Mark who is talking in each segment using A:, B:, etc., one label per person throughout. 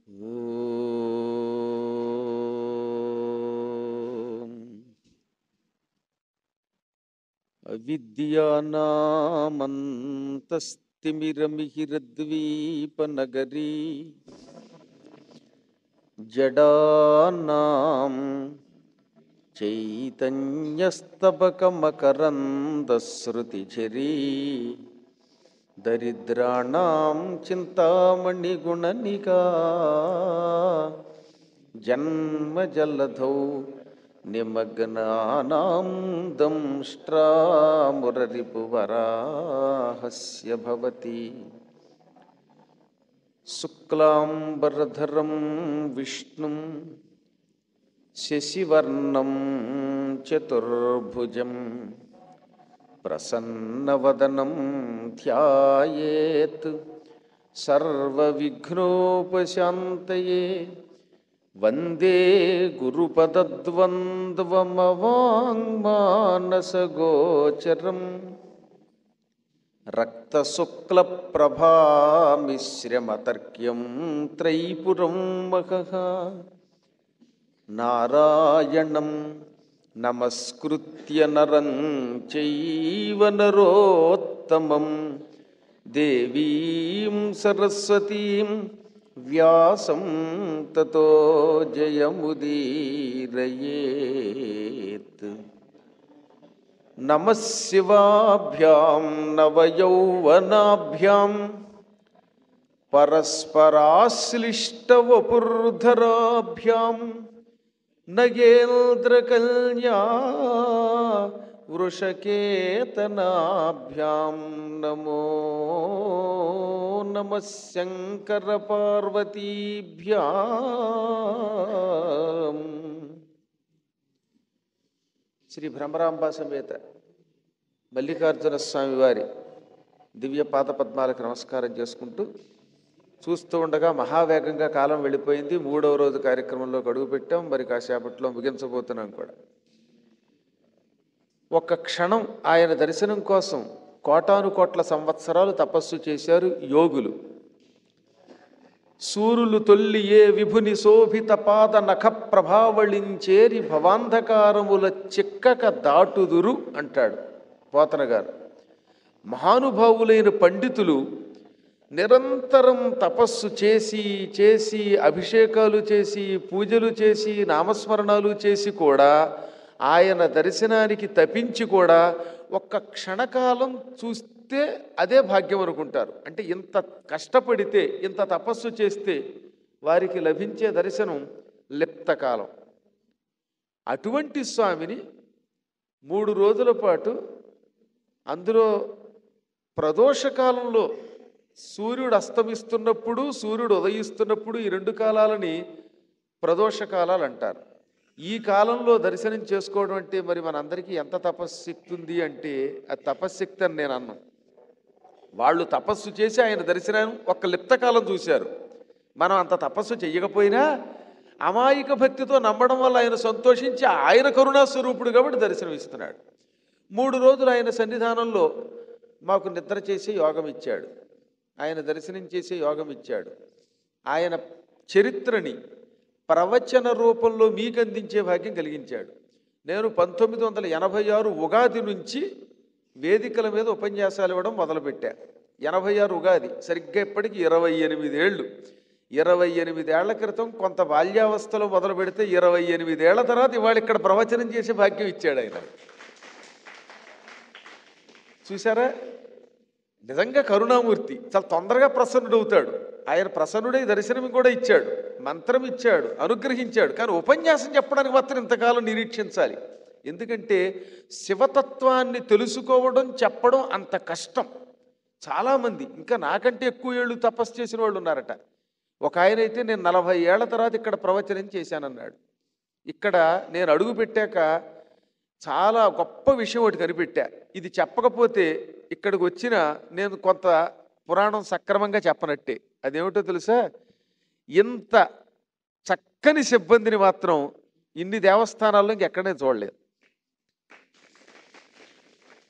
A: ఓం అవిద్యానామంతస్తిమిరమిహిరద్వీపనగరీ జడానాం చైతన్యస్తబకమకరందశ్రుతిఝరీ దరిద్రాణం చింతామణిగుణనికా జన్మజలధౌ నిమగ్నానాం దంష్ట్రామురరిపువరాహస్య భవతి శుక్లాంబరధరం విష్ణుం శశివర్ణం చతుర్భుజం ప్రసన్నవదనం ధ్యాయేత్ సర్వవిఘ్నోపశాంతయే వందే గురుపదద్వంద్వమవాంగ్మానసగోచరం రక్తశుక్లప్రభామిశ్రమతర్క్యం త్రైపురం మహః నారాయణం నమస్కృత్య నరం చైవ నరోత్తమం దేవీం సరస్వతీం వ్యాసం తతో జయముదీరయేత్. నమః శివాభ్యాం నవయౌవనాభ్యాం పరస్పరాశ్లిష్టవపుర్ధరాభ్యాం నగేంద్రకల్యా వృషకేతనాభ్యాం నమో నమః శంకరపార్వతీభ్యాం. శ్రీ భ్రమరాంబ సమేత మల్లికార్జున స్వామి వారి దివ్య పాదపద్మాలకు నమస్కారం చేసుకుంటూ చూస్తూ ఉండగా మహావేగంగా కాలం వెళ్ళిపోయింది. 3వ రోజు కార్యక్రమంలోకి అడుగుపెట్టాం. మరి కాసేపట్లో ముగించబోతున్నాం కూడా. ఒక్క క్షణం ఆయన దర్శనం కోసం కోటాను కోట్ల సంవత్సరాలు తపస్సు చేశారు యోగులు. సూరులు తొల్లి ఏ విభుని శోభిత పాద నఖ ప్రభావళించేరి భవాంధకారముల చిక్కక దాటుదురు అంటాడు పోతన గారు. మహానుభావులైన పండితులు నిరంతరం తపస్సు చేసి చేసి అభిషేకాలు చేసి పూజలు చేసి నామస్మరణాలు చేసి కూడా ఆయన దర్శనానికి తపించి కూడా ఒక్క క్షణకాలం చూస్తే అదే భాగ్యం అనుకుంటారు. అంటే ఇంత కష్టపడితే ఇంత తపస్సు చేస్తే వారికి లభించే దర్శనం లిప్తకాలం. అటువంటి స్వామిని 3 రోజుల పాటు, అందులో ప్రదోషకాలంలో సూర్యుడు అస్తమిస్తున్నప్పుడు సూర్యుడు ఉదయిస్తున్నప్పుడు ఈ 2 కాలాలని ప్రదోషకాలాలు అంటారు. ఈ కాలంలో దర్శనం చేసుకోవడం అంటే మరి మనందరికీ ఎంత తపశ్శక్తి ఉంది అంటే అది తపశ్శక్తి అని నేను అన్నాను. వాళ్ళు తపస్సు చేసి ఆయన దర్శనం ఒక్క లిప్తకాలం చూశారు. మనం అంత తపస్సు చెయ్యకపోయినా అమాయక భక్తితో నమ్మడం వల్ల ఆయన సంతోషించి ఆయన కరుణాస్వరూపుడు కాబట్టి దర్శనం ఇస్తున్నాడు. 3 రోజులు ఆయన సన్నిధానంలో మాకు నిద్ర చేసే యోగం ఇచ్చాడు. ఆయన దర్శనం చేసే యోగం ఇచ్చాడు. ఆయన చరిత్రని ప్రవచన రూపంలో మీకు అందించే భాగ్యం కలిగించాడు. నేను 1986 ఉగాది నుంచి వేదికల మీద ఉపన్యాసాలు ఇవ్వడం మొదలుపెట్టా. 86 ఉగాది సరిగ్గా ఇప్పటికి 28 ఏళ్ళు. 28 ఏళ్ల క్రితం కొంత బాల్యావస్థలో మొదలు పెడితే 28 ఏళ్ల తర్వాత ఇవాళ ఇక్కడ ప్రవచనం చేసే భాగ్యం ఇచ్చాడు ఆయన. చూసారా, నిజంగా కరుణామూర్తి. చాలా తొందరగా ప్రసన్నుడవుతాడు. ఆయన ప్రసన్నుడై దర్శనం కూడా ఇచ్చాడు, మంత్రం ఇచ్చాడు, అనుగ్రహించాడు. కానీ ఉపన్యాసం చెప్పడానికి మాత్రం ఇంతకాలం నిరీక్షించాలి. ఎందుకంటే శివతత్వాన్ని తెలుసుకోవడం చెప్పడం అంత కష్టం. చాలామంది ఇంకా నాకంటే ఎక్కువ ఏళ్ళు తపస్సు చేసిన వాళ్ళు ఉన్నారట. ఒక ఆయన అయితే నేను 40 ఏళ్ల తర్వాత ఇక్కడ ప్రవచనం చేశానన్నాడు. ఇక్కడ నేను అడుగు పెట్టాక చాలా గొప్ప విషయం ఒకటి కనిపెట్టా. ఇది చెప్పకపోతే ఇక్కడికి వచ్చిన నేను కొంత పురాణం సక్రమంగా చెప్పనట్టే. అదేమిటో తెలుసా, ఇంత చక్కని సిబ్బందిని మాత్రం ఇన్ని దేవస్థానాల్లో ఇంకెక్కడే చూడలేదు.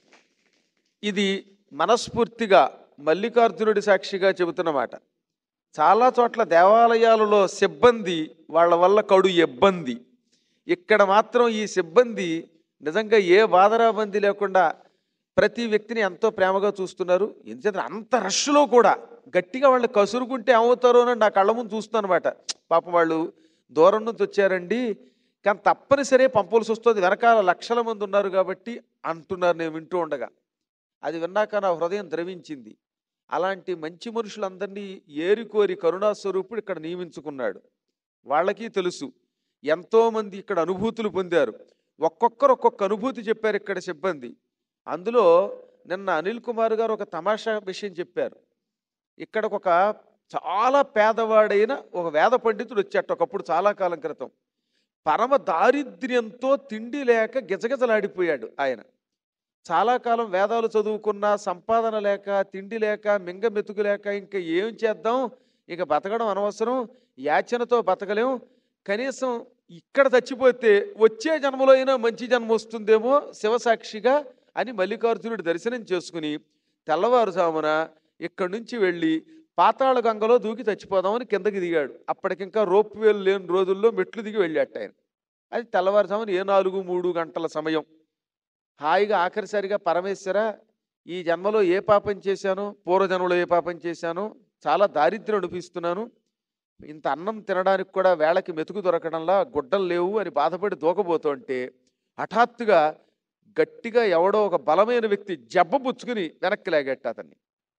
A: ఇది మనస్ఫూర్తిగా మల్లికార్జునుడి సాక్షిగా చెబుతున్నమాట. చాలా చోట్ల దేవాలయాలలో సిబ్బంది వాళ్ళ వల్ల కడు ఇబ్బంది. ఇక్కడ మాత్రం ఈ సిబ్బంది నిజంగా ఏ బాధరాబంది లేకుండా ప్రతి వ్యక్తిని ఎంతో ప్రేమగా చూస్తున్నారు. ఎందుకంటే అంత రష్లో కూడా గట్టిగా వాళ్ళు కసురుకుంటే ఏమవుతారో అని నా కళ్ళ ముందు చూస్తాను అనమాట. పాపం వాళ్ళు దూరం నుంచి వచ్చారండి, కానీ తప్పనిసరి పంపాల్సి వస్తుంది, వెనకాల లక్షల మంది ఉన్నారు కాబట్టి అంటున్నారు నేను వింటూ ఉండగా. అది విన్నాక నా హృదయం ద్రవించింది. అలాంటి మంచి మనుషులందరినీ ఏరికోరి కరుణాస్వరూపుడు ఇక్కడ నియమించుకున్నాడు. వాళ్ళకి తెలుసు, ఎంతోమంది ఇక్కడ అనుభూతులు పొందారు. ఒక్కొక్కరు ఒక్కొక్క అనుభూతి చెప్పారు ఇక్కడ సిబ్బంది. అందులో నిన్న అనిల్ కుమార్ గారు ఒక తమాషా విషయం చెప్పారు. ఇక్కడికి ఒక చాలా పేదవాడైన ఒక వేద పండితుడు వచ్చాట ఒకప్పుడు, చాలా కాలం క్రితం. పరమ దారిద్ర్యంతో తిండి లేక గిజగిజలాడిపోయాడు ఆయన. చాలా కాలం వేదాలు చదువుకున్న, సంపాదన లేక, తిండి లేక, మింగ మెతుకు లేక ఇంకా ఏం చేద్దాం, ఇక బతకడం అనవసరం, యాచనతో బతకలేం, కనీసం ఇక్కడ చచ్చిపోతే వచ్చే జన్మలో అయినా మంచి జన్మ వస్తుందేమో శివసాక్షిగా అని మల్లికార్జునుడి దర్శనం చేసుకుని తెల్లవారుజామున ఇక్కడి నుంచి వెళ్ళి పాతాళ గంగలో దూకి చచ్చిపోదామని కిందకి దిగాడు. అప్పటికింకా రోప్ వేలు లేని రోజుల్లో మెట్లు దిగి వెళ్ళాట ఆయన. అది తెల్లవారుజామున 4-3 గంటల సమయం. హాయిగా ఆఖరిసారిగా పరమేశ్వర, ఈ జన్మలో ఏ పాపం చేశానో, పూర్వజన్మలో ఏ పాపం చేశానో, చాలా దారిద్ర్యం అనిపిస్తున్నాను, ఇంత అన్నం తినడానికి కూడా వేళకి మెతుకు దొరకడంలా, గుడ్డలు లేవు అని బాధపడి దూకబోతుంటే హఠాత్తుగా గట్టిగా ఎవడో ఒక బలమైన వ్యక్తి జబ్బ పుచ్చుకుని వెనక్కి లాగట్ట అతన్ని.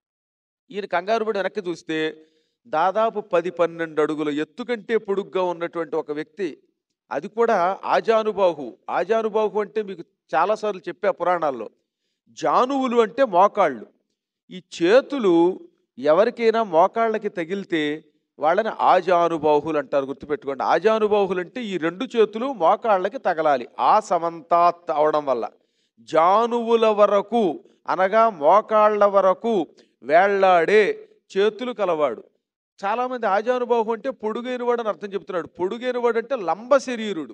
A: ఈయన కంగారుపడి వెనక్కి చూస్తే దాదాపు 10-12 అడుగుల ఎత్తు కంటే పొడుగ్గా ఉన్నటువంటి ఒక వ్యక్తి, అది కూడా ఆజానుబాహు. ఆజానుబాహు అంటే మీకు చాలాసార్లు చెప్పా పురాణాల్లో. జానువులు అంటే మోకాళ్ళు. ఈ చేతులు ఎవరికైనా మోకాళ్ళకి తగిలితే వాళ్ళని ఆజానుబాహులు అంటారు, గుర్తుపెట్టుకోండి. ఆజానుబాహులు అంటే ఈ 2 చేతులు మోకాళ్ళకి తగలాలి, ఆ సమంతాత్ అవడం వల్ల. జానువుల వరకు అనగా మోకాళ్ళ వరకు వేళ్లాడే చేతులు కలవాడు. చాలామంది ఆజానుబాహు అంటే పొడుగైనవాడు అని అర్థం చెప్తున్నాడు. పొడుగైనవాడు అంటే లంబ శరీరుడు,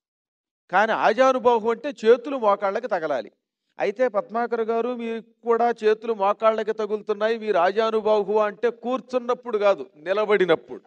A: కానీ ఆజానుబాహు అంటే చేతులు మోకాళ్ళకి తగలాలి. అయితే పద్మాకర్ గారు, మీకు కూడా చేతులు మోకాళ్ళకి తగులుతున్నాయి, మీరు ఆజానుబాహు అంటే కూర్చున్నప్పుడు కాదు, నిలబడినప్పుడు.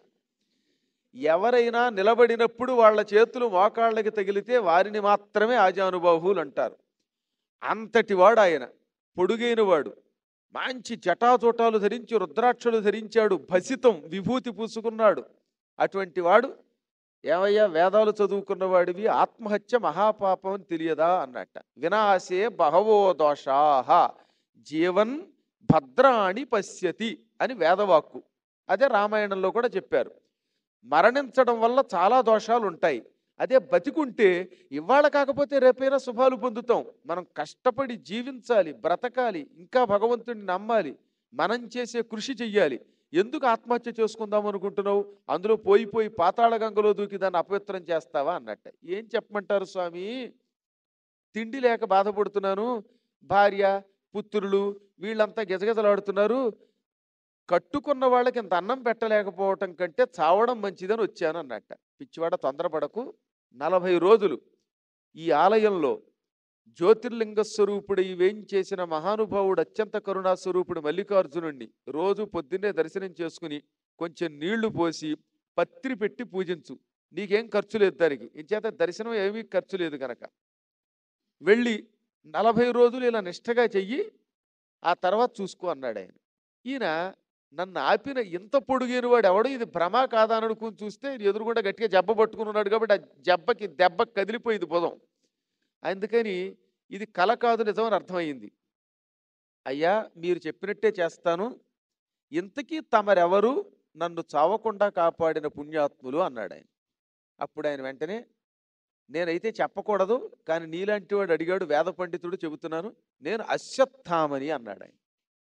A: ఎవరైనా నిలబడినప్పుడు వాళ్ళ చేతులు మోకాళ్ళకి తగిలితే వారిని మాత్రమే ఆజానుబాహులు అంటారు. అంతటి వాడు ఆయన, పొడుగైనవాడు, మంచి జటాజోటాలు ధరించి రుద్రాక్షలు ధరించాడు, భసితం విభూతి పూసుకున్నాడు. అటువంటి వాడు, ఏమయ్యా వేదాలు చదువుకున్నవాడివి, ఆత్మహత్య మహాపాపం అని తెలియదా అన్నట్ట. వినాశే బహవో దోషాహ జీవన్ భద్రాణి పశ్యతి అని వేదవాక్కు. అదే రామాయణంలో కూడా చెప్పారు. మరణించడం వల్ల చాలా దోషాలు ఉంటాయి, అదే బతికుంటే ఇవాళ కాకపోతే రేపైనా శుభాలు పొందుతాం. మనం కష్టపడి జీవించాలి, బ్రతకాలి, ఇంకా భగవంతుడిని నమ్మాలి, మనం చేసే కృషి చెయ్యాలి. ఎందుకు ఆత్మహత్య చేసుకుందాం అనుకుంటున్నావు, అందులో పోయి పాతాళ గంగలో దూకి దాన్ని అపవిత్రం చేస్తావా అన్నట్ట. ఏం చెప్పమంటారు స్వామి, తిండి లేక బాధపడుతున్నాను, భార్య పుత్రులు వీళ్ళంతా గిజగిజలాడుతున్నారు, కట్టుకున్న వాళ్ళకి ఇంత అన్నం పెట్టలేకపోవటం కంటే చావడం మంచిదని వచ్చాను అన్నట్ట. పిచ్చివాడ తొందరపడకు, 40 రోజులు ఈ ఆలయంలో జ్యోతిర్లింగ స్వరూపుడు ఇవేం చేసిన మహానుభావుడు, అత్యంత కరుణా స్వరూపుడు మల్లికార్జునుడిని రోజు పొద్దున్నే దర్శనం చేసుకుని కొంచెం నీళ్లు పోసి పత్రి పెట్టి పూజించు, నీకేం ఖర్చు లేదు దానికి, ఇంచేత దర్శనం ఏమీ ఖర్చు లేదు కనుక వెళ్ళి 40 రోజులు ఇలా నిష్టగా చెయ్యి, ఆ తర్వాత చూసుకో అన్నాడు ఆయన. ఈయన నన్ను ఆపిన ఇంత పొడుగైన వాడు ఎవడు, ఇది భ్రమ కాదా అని అనుకుని చూస్తే ఎదురుగుండా గట్టిగా జబ్బ పట్టుకుని ఉన్నాడు కాబట్టి ఆ దెబ్బ కదిలిపోయింది బుధం. అందుకని ఇది కల కాదు నిజం అని అర్థమైంది. అయ్యా మీరు చెప్పినట్టే చేస్తాను, ఇంతకీ తమరెవరు, నన్ను చావకుండా కాపాడిన పుణ్యాత్ములు అన్నాడు ఆయన. అప్పుడు ఆయన వెంటనే, నేనైతే చెప్పకూడదు కానీ నీలాంటి వాడు అడిగాడు, వేద పండితుడు, చెబుతున్నాను, నేను అశ్వత్థామని అన్నాడు ఆయన.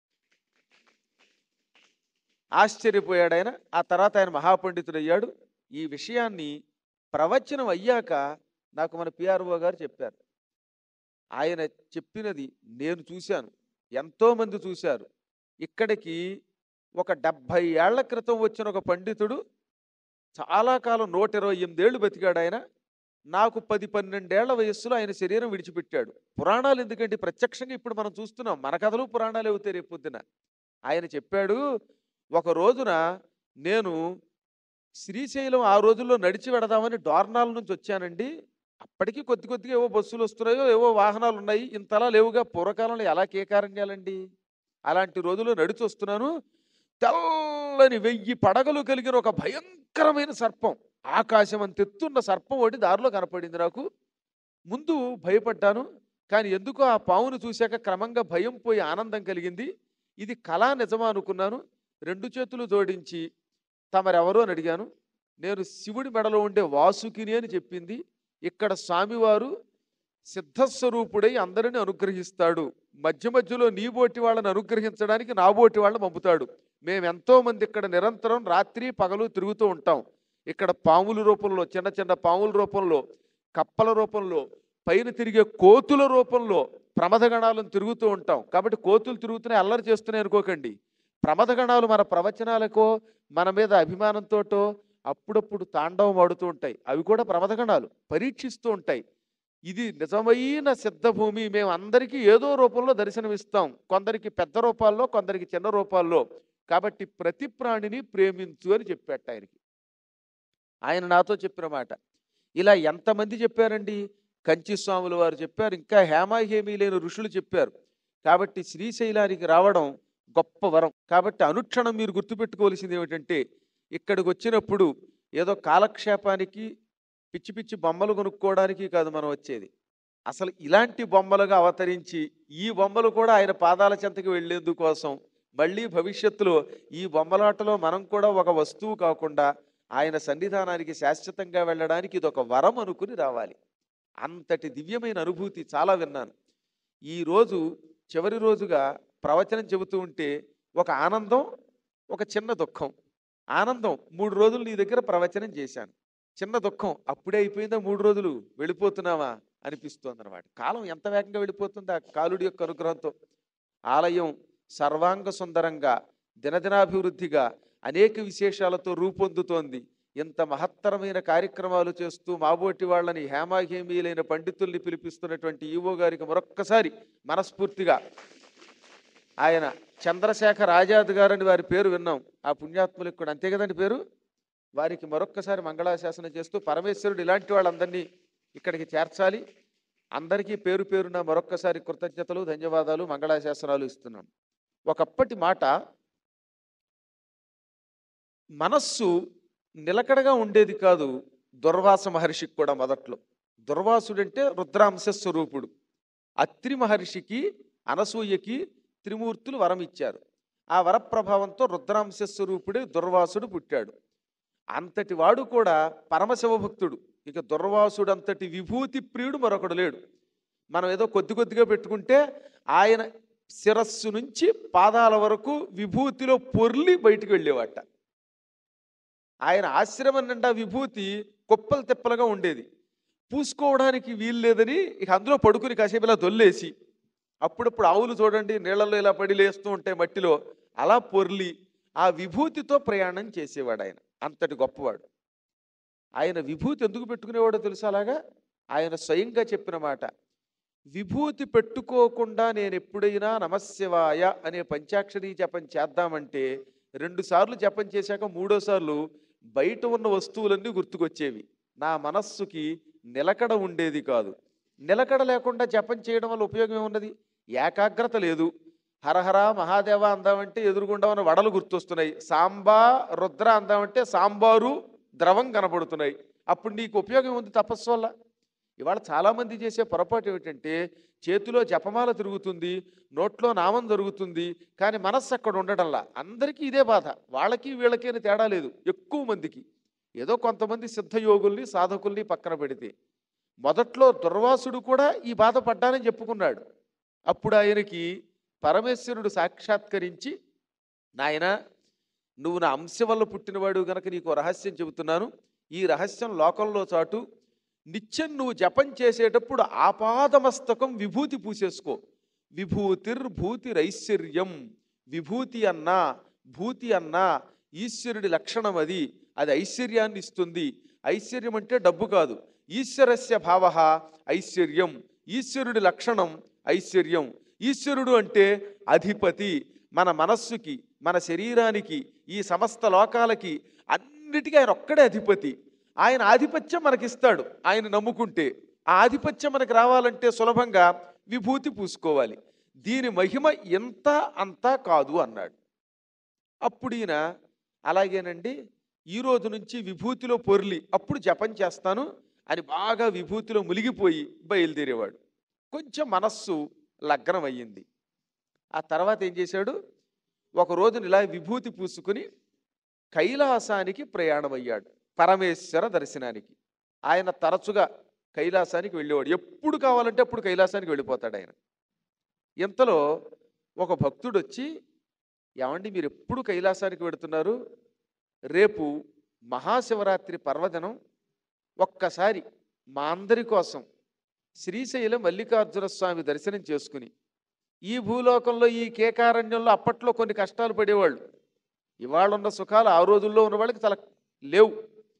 A: ఆశ్చర్యపోయాడు ఆయన. ఆ తర్వాత ఆయన మహాపండితుడు అయ్యాడు. ఈ విషయాన్ని ప్రవచనం అయ్యాక నాకు మన పిఆర్ఓ గారు చెప్పారు. ఆయన చెప్పినది నేను చూశాను, ఎంతోమంది చూశారు. ఇక్కడికి ఒక 70 ఏళ్ల క్రితం వచ్చిన ఒక పండితుడు చాలా కాలం 128 ఏళ్ళు బతికాడు ఆయన. నాకు 10-12 ఏళ్ల వయస్సులో ఆయన శరీరం విడిచిపెట్టాడు. పురాణాలు ఎందుకంటే ప్రత్యక్షంగా ఇప్పుడు మనం చూస్తున్నాం, మన కథలు పురాణాలు అవుతాయి రేపు పొద్దున. ఆయన చెప్పాడు, ఒక రోజున నేను శ్రీశైలం ఆ రోజుల్లో నడిచి వెడదామని డోర్నాల నుంచి వచ్చానండి. అప్పటికి కొద్ది కొద్దిగా ఏవో బస్సులు వస్తున్నాయో, ఏవో వాహనాలు ఉన్నాయి. ఇంతలా లేవుగా. పూర్వకాలంలో ఎలా కేకారణ్యాలండి. అలాంటి రోజుల్లో నడిచొస్తున్నాను. తెల్లని 1000 పడగలు కలిగిన ఒక భయంకరమైన సర్పం, ఆకాశం అంతెత్తున్న సర్పం ఒకటి దారిలో కనపడింది నాకు. ముందు భయపడ్డాను. కానీ ఎందుకో ఆ పామును చూశాక క్రమంగా భయం పోయి ఆనందం కలిగింది. ఇది కళా నిజమా అనుకున్నాను. 2 చేతులు జోడించి తమరెవరు అని అడిగాను. నేను శివుడి మెడలో ఉండే వాసుకిని అని చెప్పింది. ఇక్కడ స్వామివారు సిద్ధస్వరూపుడై అందరిని అనుగ్రహిస్తాడు. మధ్య మధ్యలో నీ బోటి వాళ్ళని అనుగ్రహించడానికి నా బోటి వాళ్ళని పంపుతాడు. మేమెంతో మంది ఇక్కడ నిరంతరం రాత్రి పగలు తిరుగుతూ ఉంటాం. ఇక్కడ పాముల రూపంలో, చిన్న చిన్న పాముల రూపంలో, కప్పల రూపంలో, పైన తిరిగే కోతుల రూపంలో ప్రమథగణాలను తిరుగుతూ ఉంటాం. కాబట్టి కోతులు తిరుగుతున్నాయి, అల్లరి చేస్తున్నాయి అనుకోకండి. ప్రమథగణాలు మన ప్రవచనాలకో, మన మీద అభిమానంతోటో అప్పుడప్పుడు తాండవం ఆడుతూ ఉంటాయి. అవి కూడా ప్రమథగణాలు పరీక్షిస్తూ ఉంటాయి. ఇది నిజమైన సిద్ధభూమి. మేము అందరికీ ఏదో రూపంలో దర్శనమిస్తాం. కొందరికి పెద్ద రూపాల్లో, కొందరికి చిన్న రూపాల్లో. కాబట్టి ప్రతి ప్రాణిని ప్రేమించు అని చెప్పాట ఆయనకి. ఆయన నాతో చెప్పిన మాట. ఇలా ఎంతమంది చెప్పారండి. కంచి స్వాముల వారు చెప్పారు, ఇంకా హేమాహేమీ లేని ఋషులు చెప్పారు. కాబట్టి శ్రీశైలానికి రావడం గొప్ప వరం. కాబట్టి అనుక్షణం మీరు గుర్తుపెట్టుకోవాల్సింది ఏమిటంటే, ఇక్కడికి వచ్చినప్పుడు ఏదో కాలక్షేపానికి పిచ్చి పిచ్చి బొమ్మలు కొనుక్కోవడానికి కాదు మనం వచ్చేది. అసలు ఇలాంటి బొమ్మలుగా అవతరించి ఈ బొమ్మలు కూడా ఆయన పాదాల చెంతకి వెళ్ళేందుకోసం, మళ్ళీ భవిష్యత్తులో ఈ బొమ్మలాటలో మనం కూడా ఒక వస్తువు కాకుండా ఆయన సన్నిధానానికి శాశ్వతంగా వెళ్ళడానికి ఇది ఒక వరం అనుకుని రావాలి. అంతటి దివ్యమైన అనుభూతి చాలా విన్నాను. ఈరోజు చివరి రోజుగా ప్రవచనం చెబుతూ ఉంటే ఒక ఆనందం, ఒక చిన్న దుఃఖం. ఆనందం, 3 రోజులు నీ దగ్గర ప్రవచనం చేశాను. చిన్న దుఃఖం, అప్పుడే అయిపోయిందా 3 రోజులు, వెళ్ళిపోతున్నావా అనిపిస్తోంది అనమాట. కాలం ఎంత వేగంగా వెళ్ళిపోతుంది ఆ కాలుడి యొక్క అనుగ్రహంతో. ఆలయం సర్వాంగ సుందరంగా, దినదినాభివృద్ధిగా, అనేక విశేషాలతో రూపొందుతోంది. ఇంత మహత్తరమైన కార్యక్రమాలు చేస్తూ మాబోటి వాళ్ళని, హేమాహేమీలైన పండితుల్ని పిలిపిస్తున్నటువంటి ఈవో గారికి మరొక్కసారి మనస్ఫూర్తిగా, ఆయన చంద్రశేఖర్ ఆజాద్ గారని వారి పేరు విన్నాం. ఆ పుణ్యాత్ములకు కూడా అంతే కదండి పేరు. వారికి మరొక్కసారి మంగళాశాసనం చేస్తూ, పరమేశ్వరుడు ఇలాంటి వాళ్ళందరినీ ఇక్కడికి చేర్చాలి. అందరికీ పేరు పేరున మరొక్కసారి కృతజ్ఞతలు, ధన్యవాదాలు, మంగళాశాసనాలు ఇస్తున్నాం. ఒకప్పటి మాట, మనస్సు నిలకడగా ఉండేది కాదు దుర్వాస మహర్షికి కూడా. మొదట్లో దుర్వాసుడంటే రుద్రాంశ స్వరూపుడు. అత్రి మహర్షికి, అనసూయకి త్రిమూర్తులు వరం ఇచ్చారు. ఆ వరప్రభావంతో రుద్రాంశ స్వరూపుడే దుర్వాసుడు పుట్టాడు. అంతటి వాడు కూడా పరమశివభక్తుడు. ఇక దుర్వాసుడు అంతటి విభూతి ప్రియుడు మరొకడు లేడు. మనం ఏదో కొద్ది కొద్దిగా పెట్టుకుంటే ఆయన శిరస్సు నుంచి పాదాల వరకు విభూతిలో పొర్లి బయటికి వెళ్ళేవాట. ఆయన ఆశ్రమం నిండా విభూతి కుప్పలు తిప్పలుగా ఉండేది. పూసుకోవడానికి వీలు లేదని ఇక అందులో పడుకుని కాసేపు ఇలా దొల్లేసి, అప్పుడప్పుడు ఆవులు చూడండి నీళ్ళల్లో ఇలా పడి లేస్తూ ఉంటాయి మట్టిలో, అలా పొర్లి ఆ విభూతితో ప్రయాణం చేసేవాడు ఆయన. అంతటి గొప్పవాడు. ఆయన విభూతి ఎందుకు పెట్టుకునేవాడో తెలుసు. అలాగా ఆయన స్వయంగా చెప్పిన మాట, విభూతి పెట్టుకోకుండా నేను ఎప్పుడైనా నమశివాయ అనే పంచాక్షరీ జపం చేద్దామంటే 2 సార్లు జపం చేశాక 3వ సార్లు బయట ఉన్న వస్తువులన్నీ గుర్తుకొచ్చేవి. నా మనస్సుకి నిలకడ ఉండేది కాదు. నిలకడ లేకుండా జపం చేయడం వల్ల ఉపయోగం ఏమున్నది? ఏకాగ్రత లేదు. హరహర మహాదేవ అందామంటే ఎదురుగుండా ఉన్న వడలు గుర్తొస్తున్నాయి. సాంబా రుద్ర అందామంటే సాంబారు ద్రవం కనబడుతున్నాయి. అప్పుడు నీకు ఉపయోగం ఉంది తపస్సు వల్ల? ఇవాళ చాలామంది చేసే పొరపాటు ఏమిటంటే, చేతిలో జపమాల తిరుగుతుంది, నోట్లో నామం జరుగుతుంది, కానీ మనస్సు అక్కడ ఉండటంలా. అందరికీ ఇదే బాధ, వాళ్ళకి వీళ్ళకి అని తేడా లేదు. ఎక్కువ మందికి ఏదో కొంతమంది సిద్ధయోగుల్ని, సాధకుల్ని పక్కన పెడితే. మొదట్లో దుర్వాసుడు కూడా ఈ బాధ పడ్డానని చెప్పుకున్నాడు. అప్పుడు ఆయనకి పరమేశ్వరుడు సాక్షాత్కరించి, నాయన నువ్వు నా అంశ వల్ల పుట్టినవాడు గనక నీకు రహస్యం చెబుతున్నాను. ఈ రహస్యం లోకంలో చాటు. నిత్యం నువ్వు జపం చేసేటప్పుడు ఆపాదమస్తకం విభూతి పూసేసుకో. విభూతిర్భూతిరైశ్వర్యం. విభూతి అన్నా భూతి అన్నా ఈశ్వరుడి లక్షణం అది. అది ఐశ్వర్యాన్ని ఇస్తుంది. ఐశ్వర్యం అంటే డబ్బు కాదు. ఈశ్వరస్య భావ ఐశ్వర్యం. ఈశ్వరుడి లక్షణం ఐశ్వర్యం. ఈశ్వరుడు అంటే అధిపతి. మన మనస్సుకి, మన శరీరానికి ఈ సమస్త లోకాలకి అన్నిటికీ ఆయన ఒక్కడే అధిపతి. ఆయన ఆధిపత్యం మనకిస్తాడు ఆయన నమ్ముకుంటే. ఆ ఆధిపత్యం మనకు రావాలంటే సులభంగా విభూతి పూసుకోవాలి. దీని మహిమ ఎంత అంతా కాదు అన్నాడు. అప్పుడు ఈయన అలాగేనండి, ఈ రోజు నుంచి విభూతిలో పొర్లి అప్పుడు జపం చేస్తాను అని బాగా విభూతిలో మునిగిపోయి బయలుదేరేవాడు. కొంచెం మనస్సు లగ్నం అయ్యింది. ఆ తర్వాత ఏం చేశాడు, ఒక రోజున ఇలా విభూతి పూసుకుని కైలాసానికి ప్రయాణమయ్యాడు పరమేశ్వర దర్శనానికి. ఆయన తరచుగా కైలాసానికి వెళ్ళేవాడు. ఎప్పుడు కావాలంటే అప్పుడు కైలాసానికి వెళ్ళిపోతాడు ఆయన. ఇంతలో ఒక భక్తుడు వచ్చి, ఏమండి మీరు ఎప్పుడు కైలాసానికి వెడుతున్నారు, రేపు మహాశివరాత్రి పర్వదినం, ఒక్కసారి మా అందరి కోసం శ్రీశైలం మల్లికార్జున స్వామి దర్శనం చేసుకుని, ఈ భూలోకంలో ఈ కేకారణ్యంలో అప్పట్లో కొన్ని కష్టాలు పడేవాళ్ళు, ఇవాళ ఉన్న సుఖాలు ఆ రోజుల్లో ఉన్న వాళ్ళకి చాలా లేవు.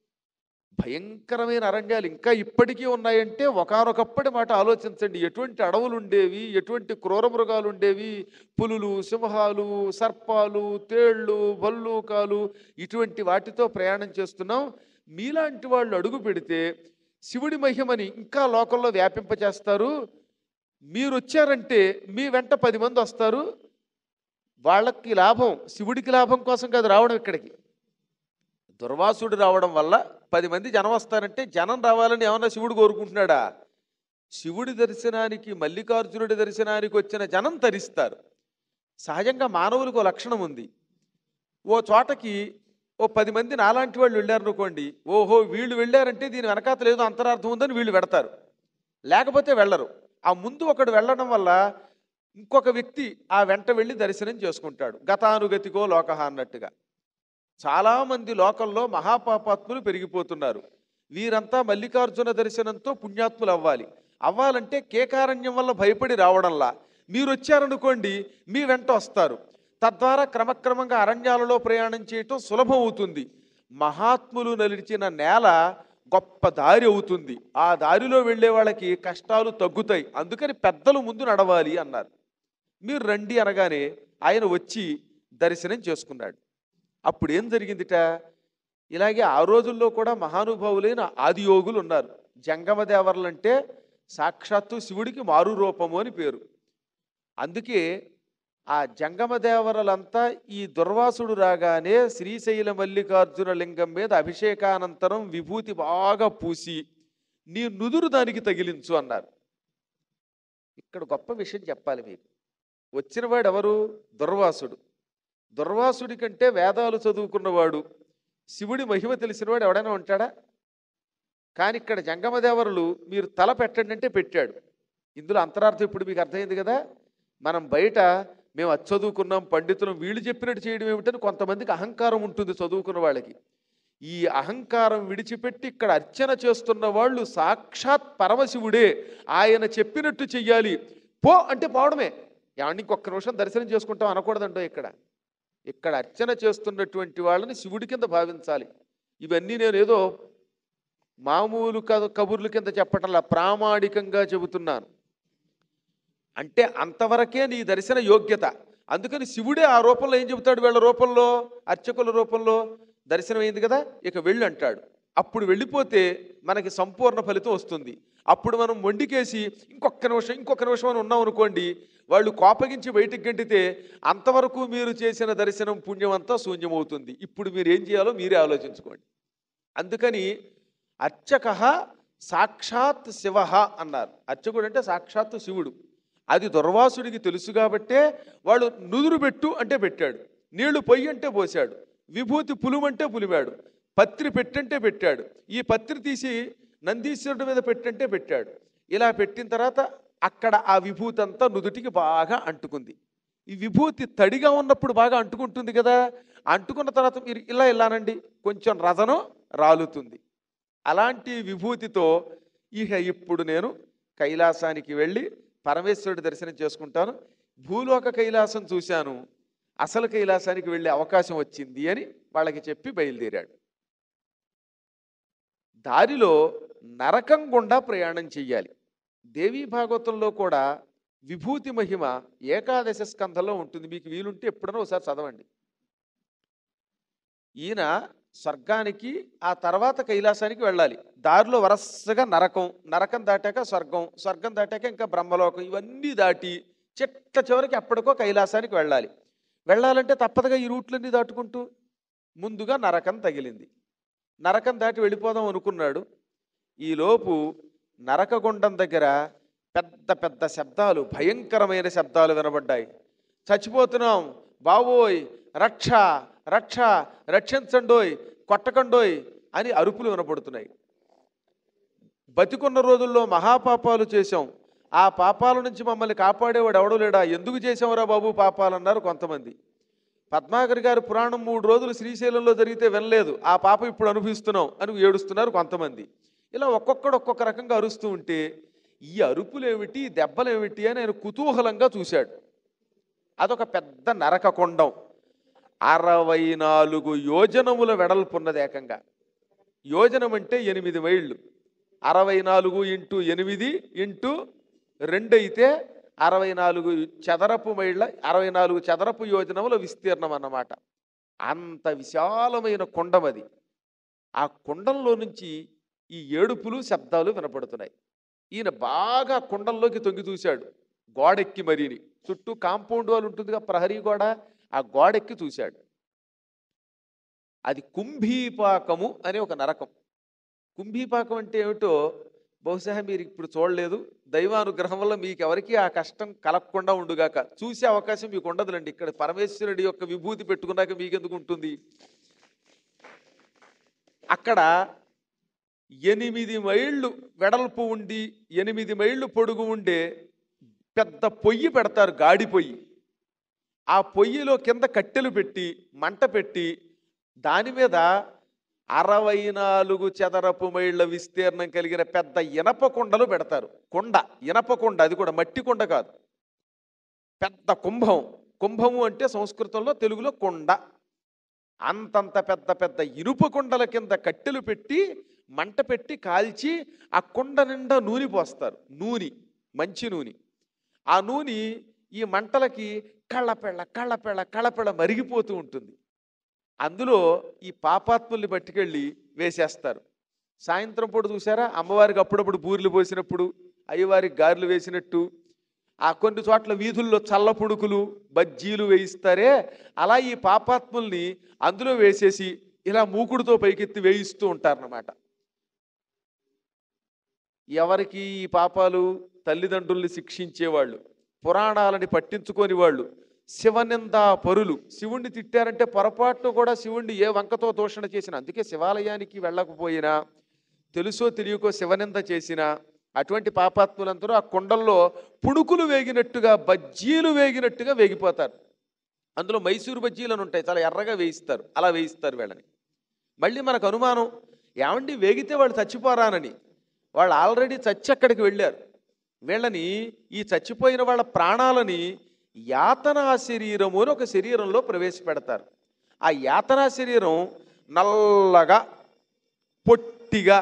A: భయంకరమైన అరణ్యాలు ఇంకా ఇప్పటికీ ఉన్నాయంటే ఒకానొకప్పటి మాట ఆలోచించండి. ఎటువంటి అడవులు ఉండేవి, ఎటువంటి క్రూర మృగాలు ఉండేవి, పులులు, సింహాలు, సర్పాలు, తేళ్ళు, భల్లూకాలు, ఇటువంటి వాటితో ప్రయాణం చేస్తున్నాం. మీలాంటి వాళ్ళు అడుగు పెడితే శివుడి మహిమని ఇంకా లోకంలో వ్యాపింపచేస్తారు. మీరు వచ్చారంటే మీ వెంట 10 మంది వస్తారు. వాళ్ళకి లాభం, శివుడికి లాభం కోసం కాదు రావడం ఇక్కడికి. దుర్వాసుడు రావడం వల్ల 10 మంది జనం వస్తారంటే జనం రావాలని ఏమన్నా శివుడు కోరుకుంటున్నాడా? శివుడి దర్శనానికి, మల్లికార్జునుడి దర్శనానికి వచ్చిన జనం తరిస్తారు. సహజంగా మానవులకు ఓ లక్షణం ఉంది. ఓ చోటకి ఓ 10 మంది నాలాంటి వాళ్ళు వెళ్ళారనుకోండి, ఓహో వీళ్ళు వెళ్ళారంటే దీని వెనకాతలు ఏదో అంతరార్థం ఉందని వీళ్ళు వెడతారు, లేకపోతే వెళ్ళరు. ఆ ముందు ఒకడు వెళ్ళడం వల్ల ఇంకొక వ్యక్తి ఆ వెంట వెళ్ళి దర్శనం చేసుకుంటాడు. గతానుగతికో లోకహ అన్నట్టుగా. చాలామంది లోకంలో మహాపాపాత్ములు పెరిగిపోతున్నారు. వీరంతా మల్లికార్జున దర్శనంతో పుణ్యాత్ములు అవ్వాలంటే కేకారణ్యం వల్ల భయపడి రావడంలా మీరు వచ్చారనుకోండి మీ వెంట వస్తారు. తద్వారా క్రమక్రమంగా అరణ్యాలలో ప్రయాణం చేయటం సులభం అవుతుంది. మహాత్ములు నలిచిన నేల గొప్ప దారి అవుతుంది. ఆ దారిలో వెళ్ళే వాళ్ళకి కష్టాలు తగ్గుతాయి. అందుకని పెద్దలు ముందు నడవాలి అన్నారు. మీరు రండి అనగానే ఆయన వచ్చి దర్శనం చేసుకున్నాడు. అప్పుడు ఏం జరిగిందిట, ఇలాగే ఆ రోజుల్లో కూడా మహానుభావులైన ఆదియోగులు ఉన్నారు. జంగమదేవర్లు అంటే సాక్షాత్తు శివుడికి మారు రూపము అని పేరు. అందుకే ఆ జంగమదేవరలంతా ఈ దుర్వాసుడు రాగానే శ్రీశైల మల్లికార్జున లింగం మీద అభిషేకానంతరం విభూతి బాగా పూసి నీ నుదురు దానికి తగిలించు అన్నారు. ఇక్కడ గొప్ప విషయం చెప్పాలి మీకు. వచ్చినవాడు ఎవరు? దుర్వాసుడు. దుర్వాసుడి కంటే వేదాలు చదువుకున్నవాడు, శివుడి మహిమ తెలిసినవాడు ఎవడైనా ఉంటాడా? కానీ ఇక్కడ జంగమదేవరులు మీరు తల పెట్టండి అంటే పెట్టాడు. ఇందులో అంతరార్థం ఇప్పుడు మీకు అర్థమైంది కదా. మనం బయట మేము అది చదువుకున్నాం, పండితులం, వీళ్ళు చెప్పినట్టు చేయడం ఏమిటని కొంతమందికి అహంకారం ఉంటుంది చదువుకున్న వాళ్ళకి. ఈ అహంకారం విడిచిపెట్టి ఇక్కడ అర్చన చేస్తున్న వాళ్ళు సాక్షాత్ పరమశివుడే, ఆయన చెప్పినట్టు చెయ్యాలి. పో అంటే పోవడమే. ఏమంటే ఇంకొక నిమిషం దర్శనం చేసుకుంటాం అనకూడదంటో. ఇక్కడ అర్చన చేస్తున్నటువంటి వాళ్ళని శివుడి కింద భావించాలి. ఇవన్నీ నేను ఏదో మామూలు కబుర్ల కింద చెప్పటంలా ప్రామాణికంగా చెబుతున్నాను. అంటే అంతవరకే నీ దర్శన యోగ్యత. అందుకని శివుడే ఆ రూపంలో ఏం చెబుతాడు, వీళ్ళ రూపంలో, అర్చకుల రూపంలో దర్శనం అయింది కదా, ఇక వెళ్ళి అంటాడు. అప్పుడు వెళ్ళిపోతే మనకి సంపూర్ణ ఫలితం వస్తుంది. అప్పుడు మనం మొండికేసి ఇంకొక నిమిషం అని ఉన్నాం అనుకోండి, వాళ్ళు కోపగించి బయటికి గంటితే అంతవరకు మీరు చేసిన దర్శనం పుణ్యం అంతా శూన్యమవుతుంది. ఇప్పుడు మీరు ఏం చేయాలో మీరే ఆలోచించుకోండి. అందుకని అర్చక సాక్షాత్ శివ అన్నారు. అర్చకుడు అంటే సాక్షాత్తు శివుడు. అది దుర్వాసుడికి తెలుసు కాబట్టే వాళ్ళు నుదురు పెట్టు అంటే పెట్టాడు, నీళ్లు పొయ్యి అంటే పోశాడు, విభూతి పులుమంటే పులివాడు, పత్రి పెట్టంటే పెట్టాడు, ఈ పత్రి తీసి నందీశ్వరుడి మీద పెట్టంటే పెట్టాడు. ఇలా పెట్టిన తర్వాత అక్కడ ఆ విభూతి అంతా నుదుటికి బాగా అంటుకుంది. ఈ విభూతి తడిగా ఉన్నప్పుడు బాగా అంటుకుంటుంది కదా, అంటుకున్న తర్వాత మీరు ఇలానండి కొంచెం రథనం రాలుతుంది. అలాంటి విభూతితో ఇప్పుడు నేను కైలాసానికి వెళ్ళి పరమేశ్వరుడి దర్శనం చేసుకుంటాను, భూలోక కైలాసం చూశాను, అసలు కైలాసానికి వెళ్ళే అవకాశం వచ్చింది అని వాళ్ళకి చెప్పి బయలుదేరాడు. దారిలో నరకం గుండా ప్రయాణం చెయ్యాలి. దేవీ భాగవతంలో కూడా విభూతి మహిమ ఏకాదశ స్కంధంలో ఉంటుంది. మీకు వీలుంటే ఎప్పుడైనా ఒకసారి చదవండి. ఈయన స్వర్గానికి ఆ తర్వాత కైలాసానికి వెళ్ళాలి. దారిలో వరసగా నరకం, నరకం దాటాక స్వర్గం, స్వర్గం దాటాక ఇంకా బ్రహ్మలోకం, ఇవన్నీ దాటి చిట్ట చివరికి ఎప్పటికో కైలాసానికి వెళ్ళాలి. వెళ్ళాలంటే తప్పదుగా ఈ రూట్లన్నీ దాటుకుంటూ. ముందుగా నరకం తగిలింది. నరకం దాటి వెళ్ళిపోదాం అనుకున్నాడు. ఈలోపు నరకగుండం దగ్గర పెద్ద పెద్ద శబ్దాలు, భయంకరమైన శబ్దాలు వినబడ్డాయి. చచ్చిపోతున్నాం బావోయ్, రక్ష రక్ష, రక్షించండోయ్, కొట్టకండోయ్ అని అరుపులు వినపడుతున్నాయి. బతికున్న రోజుల్లో మహాపాపాలు చేశాం, ఆ పాపాల నుంచి మమ్మల్ని కాపాడేవాడు ఎవడూ లేడా, ఎందుకు చేసావురా బాబు పాపాలన్నారు కొంతమంది. పద్మాకర్ గారు పురాణం 3 రోజులు శ్రీశైలంలో జరిగితే వినలేదు, ఆ పాపం ఇప్పుడు అనుభవిస్తున్నాం అని ఏడుస్తున్నారు కొంతమంది. ఇలా ఒక్కొక్కడు ఒక్కొక్క రకంగా అరుస్తూ ఉంటే ఈ అరుపులేమిటి, దెబ్బలేమిటి అని ఆయన కుతూహలంగా చూశాడు. అదొక పెద్ద నరకకొండం, 64 యోజనముల వెడల్పున్నది. ఏకంగా యోజనం అంటే 8 మైళ్ళు, 64 × 8 × 2 అయితే 64 చదరపు మైళ్ళ, 64 చదరపు యోజనముల విస్తీర్ణం అన్నమాట. అంత విశాలమైన కుండం అది. ఆ కుండంలో నుంచి ఈ ఏడుపులు శబ్దాలు వినపడుతున్నాయి. ఈయన బాగా కుండంలోకి తొంగి చూశాడు, గోడెక్కి మరీని. చుట్టూ కాంపౌండ్ వాళ్ళు ఉంటుందిగా, ప్రహరీ గోడ, ఆ గోడెక్కి చూశాడు. అది కుంభీపాకము అనే ఒక నరకం. కుంభీపాకం అంటే ఏమిటో బహుశా మీరు ఇప్పుడు చూడలేదు. దైవానుగ్రహం వల్ల మీకు ఎవరికి ఆ కష్టం కలగకుండా ఉండుగాక. చూసే అవకాశం మీకు ఉండదులండి. ఇక్కడ పరమేశ్వరుడి యొక్క విభూతి పెట్టుకున్నాక మీకెందుకు ఉంటుంది. అక్కడ 8 మైళ్ళు వెడల్పు ఉండి 8 మైళ్ళు పొడుగు ఉండే పెద్ద పొయ్యి పెడతారు, గాడి పొయ్యి. ఆ పొయ్యిలో కింద కట్టెలు పెట్టి మంట పెట్టి దాని మీద 64 చదరపు మైళ్ళ విస్తీర్ణం కలిగిన పెద్ద ఇనప కుండలు పెడతారు. కుండ, ఇనప కుండ, అది కూడా మట్టి కుండ కాదు, పెద్ద కుంభం. కుంభము అంటే సంస్కృతంలో, తెలుగులో కుండ. అంతంత పెద్ద పెద్ద ఇనుప కుండల కింద కట్టెలు పెట్టి మంట పెట్టి కాల్చి ఆ కుండ నిండా నూనె పోస్తారు. నూనె, మంచి నూనె. ఆ నూనె ఈ మంటలకి కళ్ళపెళ్ళ కళ్ళపెళ్ళ కళ్ళపెళ్ళ మరిగిపోతూ ఉంటుంది. అందులో ఈ పాపాత్ముల్ని పట్టుకెళ్ళి వేసేస్తారు. సాయంత్రం పూట చూసారా, అమ్మవారికి అప్పుడప్పుడు బూరెలు పోసినప్పుడు, అయ్యవారికి గారెలు వేసినట్టు, ఆ కొన్ని చోట్ల వీధుల్లో చల్ల పుణుకులు, బజ్జీలు వేయిస్తారే, అలా ఈ పాపాత్ముల్ని అందులో వేసేసి ఇలా మూకుడుతో పైకెత్తి వేయిస్తూ ఉంటారన్నమాట. ఎవరికి ఈ పాపాలు? తల్లిదండ్రుల్ని శిక్షించేవాళ్ళు, పురాణాలని పట్టించుకొని వాళ్ళు, శివనిందా పరులు. శివుణ్ణి తిట్టారంటే పొరపాటును కూడా శివుణ్ణి ఏ వంకతో దూషణ చేసినా, అందుకే శివాలయానికి వెళ్ళకపోయినా తెలుసో తెలియకో శివనింద చేసినా అటువంటి పాపాత్ములందరూ ఆ కుండల్లో పుణుకులు వేగినట్టుగా, బజ్జీలు వేగినట్టుగా వేగిపోతారు. అందులో మైసూరు బజ్జీలు అని ఉంటాయి, చాలా ఎర్రగా వేయిస్తారు, అలా వేయిస్తారు వీళ్ళని. మళ్ళీ మనకు అనుమానం, ఏమండి వేగితే వాళ్ళు చచ్చిపోరానని. వాళ్ళు ఆల్రెడీ చచ్చి అక్కడికి వెళ్ళారు. వీళ్ళని, ఈ చచ్చిపోయిన వాళ్ళ ప్రాణాలని యాతనా శరీరము అని ఒక శరీరంలో ప్రవేశపెడతారు. ఆ యాతనా శరీరం నల్లగా, పొట్టిగా,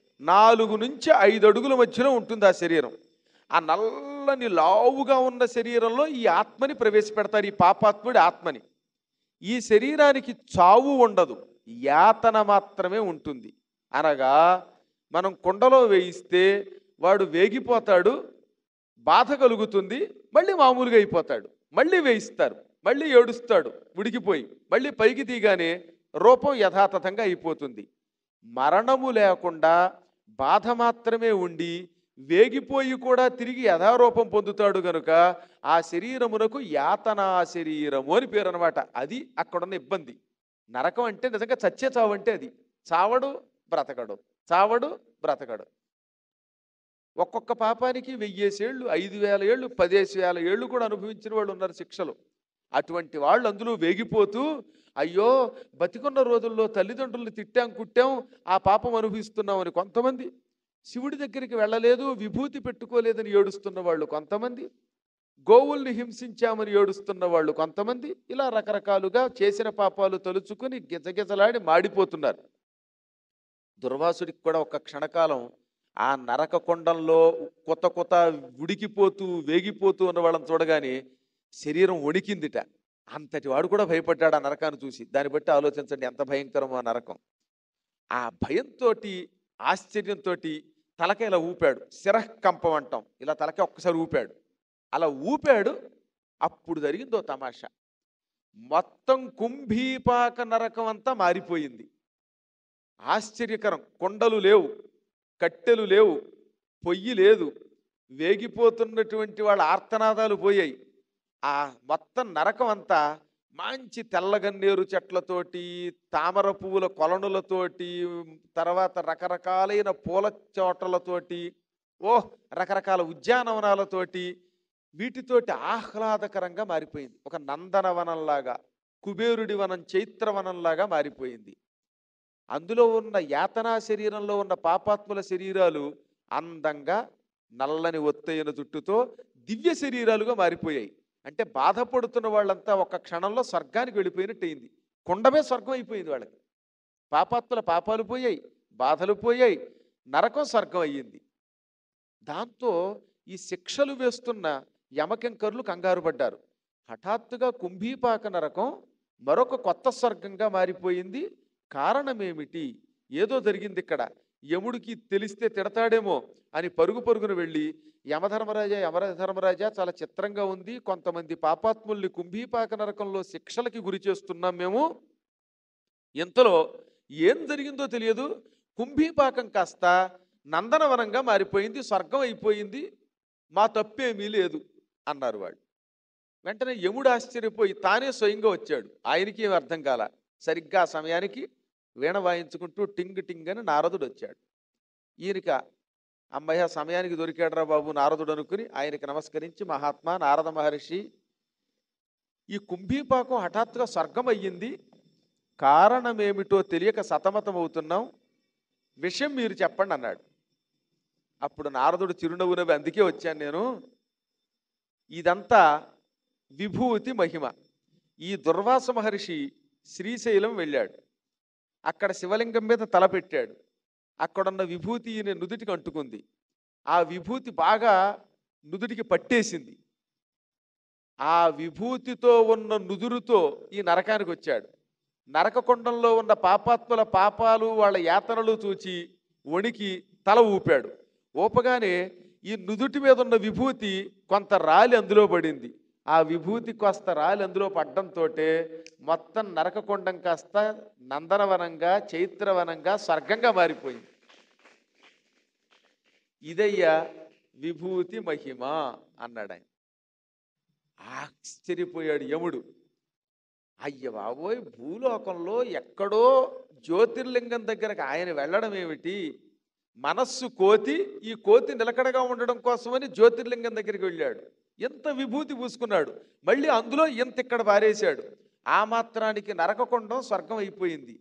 A: 4 నుంచి 5 అడుగుల మధ్యలో ఉంటుంది ఆ శరీరం. ఆ నల్లని లావుగా ఉన్న శరీరంలో ఈ ఆత్మని ప్రవేశపెడతారు, ఈ పాపాత్ముడి ఆత్మని. ఈ శరీరానికి చావు ఉండదు, యాతన మాత్రమే ఉంటుంది. అనగా మనం కుండలో వేయిస్తే వాడు వేగిపోతాడు, బాధ కలుగుతుంది, మళ్ళీ మామూలుగా అయిపోతాడు. మళ్ళీ వేయిస్తారు, మళ్ళీ ఏడుస్తాడు ఉడికిపోయి, మళ్ళీ పైకి తీగానే రూపం యథాతథంగా అయిపోతుంది. మరణము లేకుండా బాధ మాత్రమే ఉండి వేగిపోయి కూడా తిరిగి యథారూపం పొందుతాడు గనుక ఆ శరీరమునకు యాతనా శరీరము అని పేరు అనమాట. అది అక్కడున్న ఇబ్బంది. నరకం అంటే నిజంగా చచ్చే చావు అంటే అది. చావడు బ్రతకడు, చావడు బ్రతకడు. ఒక్కొక్క పాపానికి 1000 ఏళ్ళు, 5000 ఏళ్ళు, 10,000 ఏళ్ళు కూడా అనుభవించిన వాళ్ళు ఉన్నారు శిక్షలు. అటువంటి వాళ్ళు అందులో వేగిపోతూ, అయ్యో బతికున్న రోజుల్లో తల్లిదండ్రుల్ని తిట్టాం కుట్టాం, ఆ పాపం అనుభవిస్తున్నామని కొంతమంది, శివుడి దగ్గరికి వెళ్ళలేదు, విభూతి పెట్టుకోలేదని ఏడుస్తున్న వాళ్ళు కొంతమంది, గోవుల్ని హింసించామని ఏడుస్తున్న వాళ్ళు కొంతమంది, ఇలా రకరకాలుగా చేసిన పాపాలు తలుచుకుని గిజగిజలాడి మాడిపోతున్నారు. దుర్వాసుడికి కూడా ఒక క్షణకాలం ఆ నరక కొండంలో కొత్త కొత్త ఉడికిపోతూ వేగిపోతూ ఉన్న వాళ్ళని చూడగానే శరీరం వణికిందిట. అంతటి వాడు కూడా భయపడ్డాడు ఆ నరకాన్ని చూసి. దాన్ని బట్టి ఆలోచించండి ఎంత భయంకరమో ఆ నరకం. ఆ భయంతోటి, ఆశ్చర్యంతోటి తలకాయ ఇలా ఊపాడు. శిరఃకంపం అంటాం. ఇలా తలకాయ ఒక్కసారి ఊపాడు. అలా ఊపాడు. అప్పుడు జరిగిందో తమాషా. మొత్తం కుంభీపాక నరకం అంతా మారిపోయింది. ఆశ్చర్యకరం. కొండలు లేవు, కట్టెలు లేవు, పొయ్యి లేదు, వేగిపోతున్నటువంటి వాళ్ళ ఆర్తనాదాలు పోయాయి. ఆ మొత్తం నరకం అంతా మంచి తెల్లగన్నేరు చెట్లతోటి, తామర పువ్వుల కొలనులతోటి, తర్వాత రకరకాలైన పూల చోటలతోటి, రకరకాల ఉద్యానవనాలతోటి, వీటితోటి ఆహ్లాదకరంగా మారిపోయింది. ఒక నందనవనంలాగా, కుబేరుడి వనం, చైత్రవనంలాగా మారిపోయింది. అందులో ఉన్న యాతనా శరీరంలో ఉన్న పాపాత్ముల శరీరాలు అందంగా నల్లని ఒత్తైన జుట్టుతో దివ్య శరీరాలుగా మారిపోయాయి. అంటే బాధపడుతున్న వాళ్ళంతా ఒక క్షణంలో స్వర్గానికి వెళ్ళిపోయినట్టు అయింది. కుండమే స్వర్గం అయిపోయింది వాళ్ళకి. పాపాత్ముల పాపాలు పోయాయి, బాధలు పోయాయి, నరకం స్వర్గం అయ్యింది. దాంతో ఈ శిక్షలు వేస్తున్న యమకింకరులు కంగారు పడ్డారు. హఠాత్తుగా కుంభీపాక నరకం మరొక కొత్త స్వర్గంగా మారిపోయింది. కారణమేమిటి? ఏదో జరిగింది ఇక్కడ, యముడికి తెలిస్తే తిడతాడేమో అని పరుగు పరుగున వెళ్ళి, యమధర్మరాజా చాలా చిత్రంగా ఉంది, కొంతమంది పాపాత్ముల్ని కుంభీపాక నరకంలో శిక్షలకి గురి చేస్తున్నాం మేము. ఇంతలో ఏం జరిగిందో తెలియదు, కుంభీపాకం కాస్త నందనవనంగా మారిపోయింది, స్వర్గం అయిపోయింది, మా తప్పేమీ లేదు అన్నారు వాళ్ళు. వెంటనే యముడు ఆశ్చర్యపోయి తానే స్వయంగా వచ్చాడు. ఆయనకి ఏమి అర్థం కాల. సరిగ్గా ఆ సమయానికి వీణ వాయించుకుంటూ టింగ్ టింగ్ అని నారదుడు వచ్చాడు. ఈయనక అమ్మయ్య సమయానికి దొరికాడరా బాబు నారదుడు అనుకుని ఆయనకి నమస్కరించి, మహాత్మా నారద మహర్షి, ఈ కుంభీపాకం హఠాత్తుగా స్వర్గం అయ్యింది, కారణమేమిటో తెలియక సతమతం అవుతున్నాం, విషయం మీరు చెప్పండి అన్నాడు. అప్పుడు నారదుడు చిరునవ్వు నవ్వి, అందుకే వచ్చాను నేను, ఇదంతా విభూతి మహిమ. ఈ దుర్వాస మహర్షి శ్రీశైలం వెళ్ళాడు. అక్కడ శివలింగం మీద తలపెట్టాడు. అక్కడున్న విభూతి ఈయన నుదుటికి అంటుకుంది. ఆ విభూతి బాగా నుదుటికి పట్టేసింది. ఆ విభూతితో ఉన్న నుదురుతో ఈ నరకానికి వచ్చాడు. నరకకొండంలో ఉన్న పాపాత్ముల పాపాలు, వాళ్ళ యాతనలు చూచి వణికి తల ఊపాడు. ఊపగానే ఈ నుదుటి మీద ఉన్న విభూతి కొంత రాలి అందులో పడింది. ఆ విభూతి కాస్త రాలి అందులో పడ్డంతో మొత్తం నరకకొండం కాస్త నందనవనంగా, చైత్రవనంగా, స్వర్గంగా మారిపోయింది. ఇదయ్యా విభూతి మహిమ అన్నాడు ఆయన. ఆశ్చర్యపోయాడు యముడు. అయ్య బాబోయ్, భూలోకంలో ఎక్కడో జ్యోతిర్లింగం దగ్గరకు ఆయన వెళ్ళడం ఏమిటి? మనస్సు కోతి, ఈ కోతి నిలకడగా ఉండడం కోసమని జ్యోతిర్లింగం దగ్గరికి వెళ్ళాడు. ఎంత విభూతి పూసుకున్నాడు, మళ్ళీ అందులో ఎంత ఇక్కడ పారేశాడు. ఆ మాత్రానికి నరకకొండం స్వర్గం అయిపోయింది.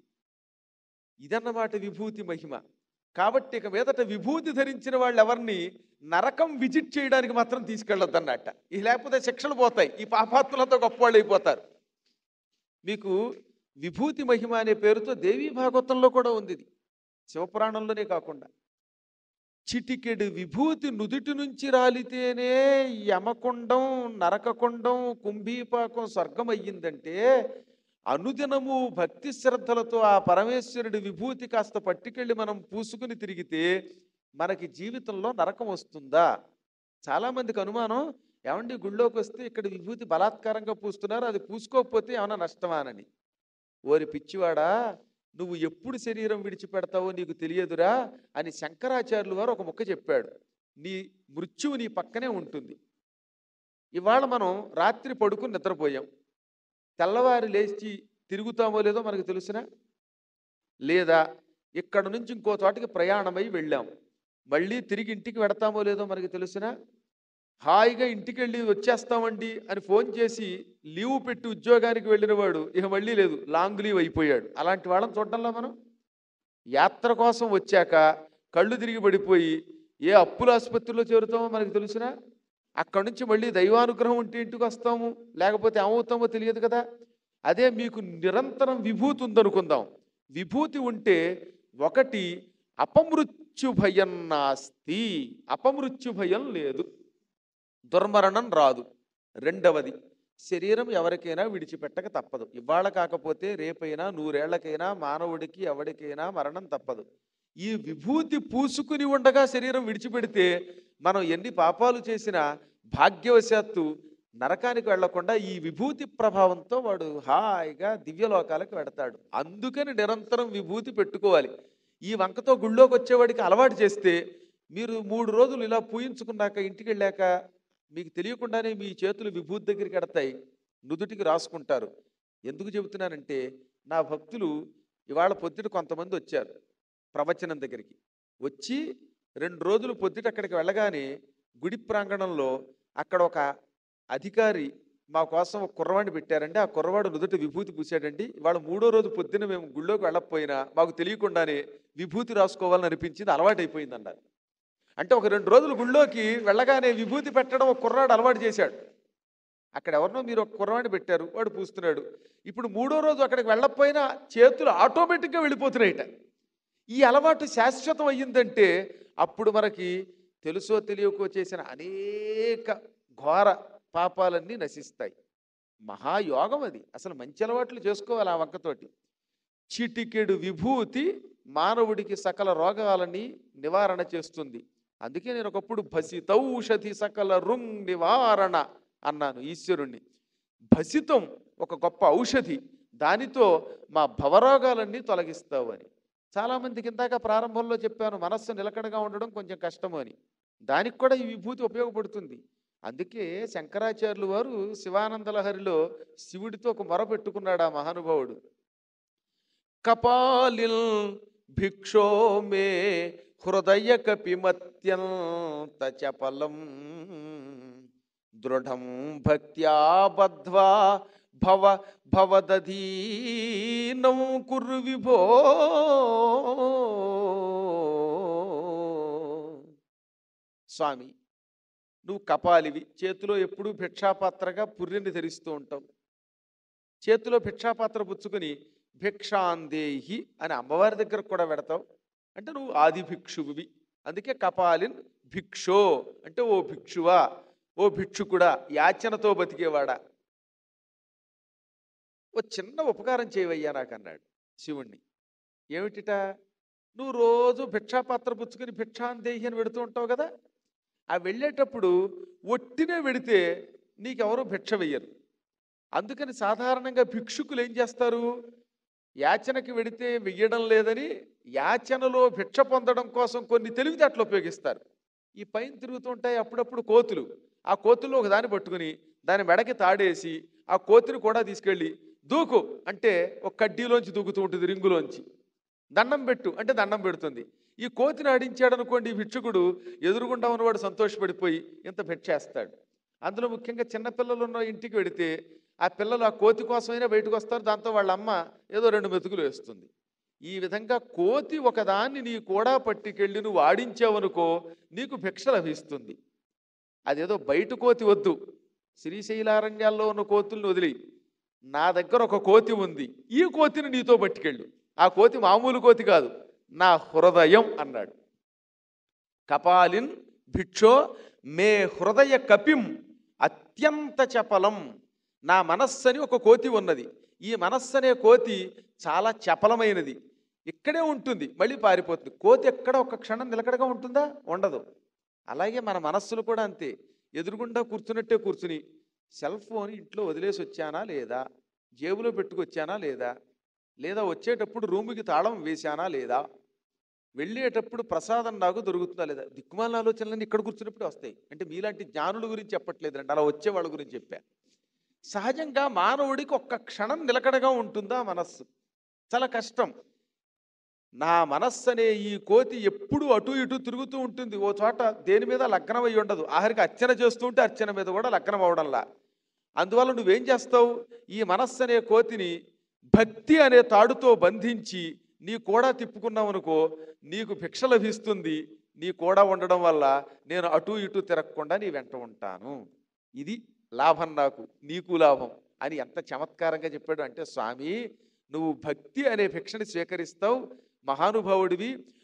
A: ఇదన్నమాట విభూతి మహిమ. కాబట్టి ఇక మీదట విభూతి ధరించిన వాళ్ళు ఎవరిని నరకం విజిట్ చేయడానికి మాత్రం తీసుకెళ్ళొద్దన్నట్ట. ఇది లేకపోతే శిక్షలు పోతాయి, ఈ పాపాత్ములతో గొప్పవాళ్ళు అయిపోతారు. మీకు విభూతి మహిమ అనే పేరుతో దేవీ భాగవతంలో కూడా ఉంది. ఇది శివపురాణంలోనే కాకుండా, చిటికెడు విభూతి నుదుటి నుంచి రాలితేనే యమకొండం, నరకకొండం, కుంభీపాకం స్వర్గం అయ్యిందంటే, అనుదినము భక్తి శ్రద్ధలతో ఆ పరమేశ్వరుడి విభూతి కాస్త పట్టుకెళ్ళి మనం పూసుకుని తిరిగితే మనకి జీవితంలో నరకం వస్తుందా? చాలామందికి అనుమానం, ఏమండి గుళ్ళోకి వస్తే ఇక్కడ విభూతి బలాత్కారంగా పూస్తున్నారు, అది పూసుకోకపోతే ఏమైనా నష్టమానని. ఓరి పిచ్చివాడా, నువ్వు ఎప్పుడు శరీరం విడిచిపెడతావో నీకు తెలియదురా అని శంకరాచార్యులు వారు ఒక ముక్క చెప్పాడు. నీ మృత్యువు నీ పక్కనే ఉంటుంది. ఇవాళ మనం రాత్రి పడుకుని నిద్రపోయాం, తెల్లవారి లేచి తిరుగుతామో లేదో మనకు తెలుసునా? లేదా ఇక్కడ నుంచి ఇంకో చోటికి ప్రయాణమై వెళ్ళాం, మళ్ళీ తిరిగి ఇంటికి వెడతామో లేదో మనకు తెలుసునా? హాయిగా ఇంటికి వెళ్ళి వచ్చేస్తామండి అని ఫోన్ చేసి లీవ్ పెట్టి ఉద్యోగానికి వెళ్ళిన వాడు ఇక మళ్ళీ లేదు, లాంగ్ లీవ్ అయిపోయాడు. అలాంటి వాళ్ళని చూడటంలో మనం యాత్ర కోసం వచ్చాక కళ్ళు తిరిగి పడిపోయి ఏ అప్పుల ఆసుపత్రిలో చేరుతామో మనకు తెలుసునా? అక్కడి నుంచి మళ్ళీ దైవానుగ్రహం ఉంటే ఇంటికి వస్తాము, లేకపోతే ఏమవుతామో తెలియదు కదా. అదే మీకు నిరంతరం విభూతి ఉందనుకుందాం. విభూతి ఉంటే ఒకటి అపమృత్యు భయం నాస్తి, అపమృత్యు భయం లేదు, దుర్మరణం రాదు. రెండవది శరీరం ఎవరికైనా విడిచిపెట్టక తప్పదు. ఇవాళ కాకపోతే రేపైనా 100 ఏళ్లకైనా మానవుడికి ఎవరికైనా మరణం తప్పదు. ఈ విభూతి పూసుకుని ఉండగా శరీరం విడిచిపెడితే మనం ఎన్ని పాపాలు చేసినా భాగ్యవశాత్తు నరకానికి వెళ్లకుండా ఈ విభూతి ప్రభావంతో వాడు హాయిగా దివ్యలోకాలకు వెడతాడు. అందుకని నిరంతరం విభూతి పెట్టుకోవాలి. ఈ వంకతో గుళ్ళోకి వచ్చేవాడికి అలవాటు చేస్తే మీరు 3 రోజులు ఇలా పూయించుకున్నాక ఇంటికి వెళ్ళాక మీకు తెలియకుండానే మీ చేతులు విభూతి దగ్గరికి ఎడతాయి, నుదుటికి రాసుకుంటారు. ఎందుకు చెబుతున్నానంటే నా భక్తులు ఇవాళ పొద్దుట కొంతమంది వచ్చారు ప్రవచనం దగ్గరికి. వచ్చి 2 రోజులు పొద్దుట అక్కడికి వెళ్ళగానే గుడి ప్రాంగణంలో అక్కడ ఒక అధికారి మా కోసం ఒక కుర్రవాడిని పెట్టారండి. ఆ కుర్రవాడు నుదుట విభూతి పూసాడండి. ఇవాళ 3వ రోజు పొద్దున్న మేము గుళ్ళోకి వెళ్ళకపోయినా మాకు తెలియకుండానే విభూతి రాసుకోవాలని అనిపించింది, అలవాటు అయిపోయింది అన్నారు. అంటే ఒక 2 రోజులు గుళ్ళోకి వెళ్ళగానే విభూతి పెట్టడం ఒక కుర్రాడు అలవాటు చేశాడు. అక్కడ ఎవరినో మీరు ఒక కుర్రవాడిని పెట్టారు, వాడు పూస్తున్నాడు. ఇప్పుడు 3వ రోజు అక్కడికి వెళ్ళకపోయినా చేతులు ఆటోమేటిక్గా వెళ్ళిపోతున్నాయిట. ఈ అలవాటు శాశ్వతం అయ్యిందంటే అప్పుడు మనకి తెలుసో తెలియకో చేసిన అనేక ఘోర పాపాలన్నీ నశిస్తాయి. మహాయోగం అది. అసలు మంచి అలవాట్లు చేసుకోవాలి ఆ వంకతోటి. చిటికెడు విభూతి మానవుడికి సకల రోగాలని నివారణ చేస్తుంది. అందుకే నేను ఒకప్పుడు భసితౌషధి సకల రుంగ్ నివారణ అన్నాను ఈశ్వరుణ్ణి. భసితం ఒక గొప్ప ఔషధి, దానితో మా భవరోగాలన్నీ తొలగిస్తావు అని. చాలామందికి ఇందాక ప్రారంభంలో చెప్పాను మనస్సు నిలకడగా ఉండడం కొంచెం కష్టము అని. దానికి కూడా ఈ విభూతి ఉపయోగపడుతుంది. అందుకే శంకరాచార్యులు వారు శివానందలహరిలో శివుడితో ఒక మొర పెట్టుకున్నాడు ఆ మహానుభావుడు. కపాలిల్ భిక్షో మే హృదయ కపిమత్యంత చపలం దృఢం భక్త్యా బద్ధ్వా భవ భవదధీనం కురు విభో. స్వామి, నువ్వు కపాలివి, చేతిలో ఎప్పుడూ భిక్షాపాత్రగా పుర్రెని ధరిస్తూ ఉంటావు. చేతిలో భిక్షాపాత్ర పుచ్చుకొని భిక్షాందేహి అని అమ్మవారి దగ్గర కూడా పెడతావు. అంటే నువ్వు ఆది భిక్షువువి. అందుకే కపాలిన్ భిక్షో అంటే ఓ భిక్షువా, ఓ భిక్షుకుడా, యాచనతో బతికేవాడా, ఓ చిన్న ఉపకారం చేయవయ్యా నాకు అన్నాడు శివుణ్ణి. ఏమిటిట? నువ్వు రోజు భిక్షాపాత్ర పుచ్చుకొని భిక్షాందేహి అని పెడుతూ ఉంటావు కదా, ఆ వెళ్ళేటప్పుడు ఒట్టినే వెడితే నీకెవరూ భిక్ష వెయ్యరు. అందుకని సాధారణంగా భిక్షుకులు ఏం చేస్తారు? యాచనకి వెడితే వెయ్యడం లేదని యాచనలో భిక్ష పొందడం కోసం కొన్ని తెలివితేటలు ఉపయోగిస్తారు. ఈ పైన తిరుగుతుంటాయి అప్పుడప్పుడు కోతులు. ఆ కోతుల్లో ఒక దాన్ని పట్టుకుని దాని మెడకి తాడేసి ఆ కోతిని కూడా తీసుకెళ్ళి దూకు అంటే ఒక కడ్డీలోంచి దూకుతూ ఉంటుంది, రింగులోంచి. దండం పెట్టు అంటే దండం పెడుతుంది. ఈ కోతిని ఆడించాడు అనుకోండి, ఈ భిక్షుకుడు ఎదురుగుండా ఉన్నవాడు సంతోషపడిపోయి ఇంత భిక్షేస్తాడు. అందులో ముఖ్యంగా చిన్నపిల్లలు ఉన్న ఇంటికి వెడితే ఆ పిల్లలు ఆ కోతి కోసమైనా బయటకు వస్తారు, దాంతో వాళ్ళ అమ్మ ఏదో 2 మెతుకులు వేస్తుంది. ఈ విధంగా కోతి ఒకదాన్ని నీ కూడా పట్టుకెళ్ళి నువ్వు ఆడించావనుకో నీకు భిక్ష లభిస్తుంది. అదేదో బయట కోతి వద్దు, శ్రీశైలారణ్యాల్లో ఉన్న కోతుల్ని వదిలి నా దగ్గర ఒక కోతి ఉంది, ఈ కోతిని నీతో పట్టుకెళ్ళు. ఆ కోతి మామూలు కోతి కాదు, నా హృదయం అన్నాడు. కపాలిన్ భిక్షో మే హృదయ కపిం అత్యంత చపలం. నా మనస్సు అని ఒక కోతి ఉన్నది. ఈ మనస్సు అనే కోతి చాలా చపలమైనది, ఇక్కడే ఉంటుంది మళ్ళీ పారిపోతుంది. కోతి ఎక్కడ ఒక క్షణం నిలకడగా ఉంటుందా? ఉండదు. అలాగే మన మనస్సులు కూడా అంతే. ఎదురుగుండా కూర్చున్నట్టే కూర్చుని సెల్ ఫోన్ ఇంట్లో వదిలేసి వచ్చానా లేదా, జేబులో పెట్టుకొచ్చానా లేదా, లేదా వచ్చేటప్పుడు రూముకి తాళం వేశానా లేదా, వెళ్ళేటప్పుడు ప్రసాదం నాకు దొరుకుతుందా లేదా, దిక్కుమాల ఆలోచనలన్నీ ఇక్కడ కూర్చున్నప్పుడే వస్తాయి. అంటే మీలాంటి జ్ఞానుల గురించి చెప్పట్లేదండి, అలా వచ్చే వాళ్ళ గురించి చెప్పా. సహజంగా మానవుడికి ఒక్క క్షణం నిలకడగా ఉంటుందా మనస్సు? చాలా కష్టం. నా మనస్సు అనే ఈ కోతి ఎప్పుడు అటు ఇటు తిరుగుతూ ఉంటుంది. ఓ చోట దేని మీద లగ్నం అయి ఉండదు. ఆఖరికి అర్చన చేస్తూ ఉంటే అర్చన మీద కూడా లగ్నం అవడంలా. అందువల్ల నువ్వేం చేస్తావు? ఈ మనస్సు అనే కోతిని భక్తి అనే తాడుతో బంధించి నీ కూడా తిప్పుకున్నావు అనుకో, నీకు భిక్ష లభిస్తుంది. నీ కూడా ఉండడం వల్ల నేను అటు ఇటు తిరగకుండా నీ వెంట ఉంటాను. ఇది లాభం, నాకు నీకు లాభం అని ఎంత చమత్కారంగా చెప్పాడు. అంటే స్వామి, నువ్వు భక్తి అనే భిక్షని స్వీకరిస్తావు, మహానుభావుడివి.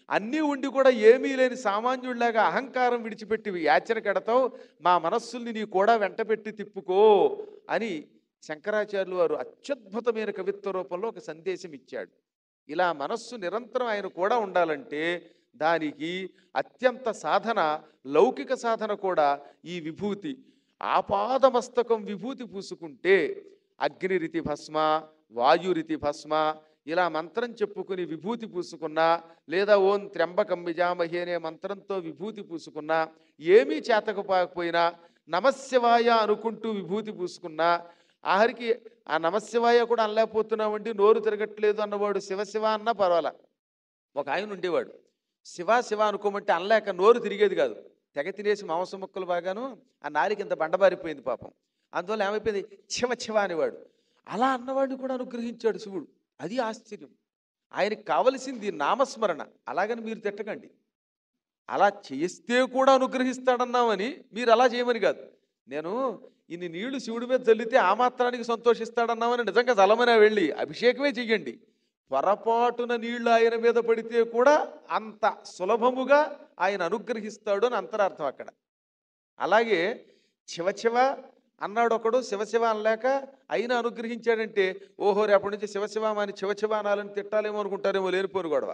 A: అన్నీ ఉండి కూడా ఏమీ లేని సామాన్యుడిలాగా అహంకారం విడిచిపెట్టి యాచన కడతావు, మా మనస్సుల్ని నీ కూడా వెంటబెట్టి తిప్పుకో అని శంకరాచార్యులు వారు అత్యద్భుతమైన కవిత్వ రూపంలో ఒక సందేశం ఇచ్చాడు. ఇలా మనస్సు నిరంతరం ఆయన కూడా ఉండాలంటే దానికి అత్యంత సాధన, లౌకిక సాధన కూడా ఈ విభూతి. ఆపాదమస్తకం విభూతి పూసుకుంటే అగ్నిరితి భస్మ, వాయురితి భస్మ ఇలా మంత్రం చెప్పుకుని విభూతి పూసుకున్నా, లేదా ఓం త్ర్యంబకం యజామహే అనే మంత్రంతో విభూతి పూసుకున్నా, ఏమీ చేతకపోకపోయినా నమశివాయ అనుకుంటూ విభూతి పూసుకున్నా, ఆఖరికి ఆ నమశివాయ కూడా అనలేకపోతున్నామండి, నోరు తిరగట్లేదు అన్నవాడు శివశివ అన్నా పర్వాలా. ఒక ఆయన ఉండేవాడు, శివ శివ అనుకోమంటే అనలేక నోరు తిరిగేది కాదు, తెగ తినేసి మాంసం ముక్కలు బాగాను ఆ నాలికి ఇంత బండబారిపోయింది పాపం. అందువల్ల ఏమైపోయింది, శివ శివ అనేవాడు. అలా అన్నవాడిని కూడా అనుగ్రహించాడు శివుడు. అది ఆశ్చర్యం. ఆయనకి కావలసింది నామస్మరణ. అలాగని మీరు తిట్టకండి, అలా చేస్తే కూడా అనుగ్రహిస్తాడన్నామని మీరు అలా చేయమని కాదు. నేను ఇన్ని నీళ్లు శివుడి మీద చల్లితే ఆ మాత్రానికి సంతోషిస్తాడన్నామని నిజంగా చల్లమనే వెళ్ళి అభిషేకమే చెయ్యండి. పొరపాటున నీళ్లు ఆయన మీద పడితే కూడా అంత సులభముగా ఆయన అనుగ్రహిస్తాడు అని అంతరార్థం అక్కడ. అలాగే శివశివ అన్నాడు ఒకడు, శివశివ అనలేక అయినా అనుగ్రహించాడంటే ఓహో రేపటి నుంచి శివశివ అని శివశివ అనాలని తిట్టాలేమో అనుకుంటారేమో, లేనిపోను గొడవ.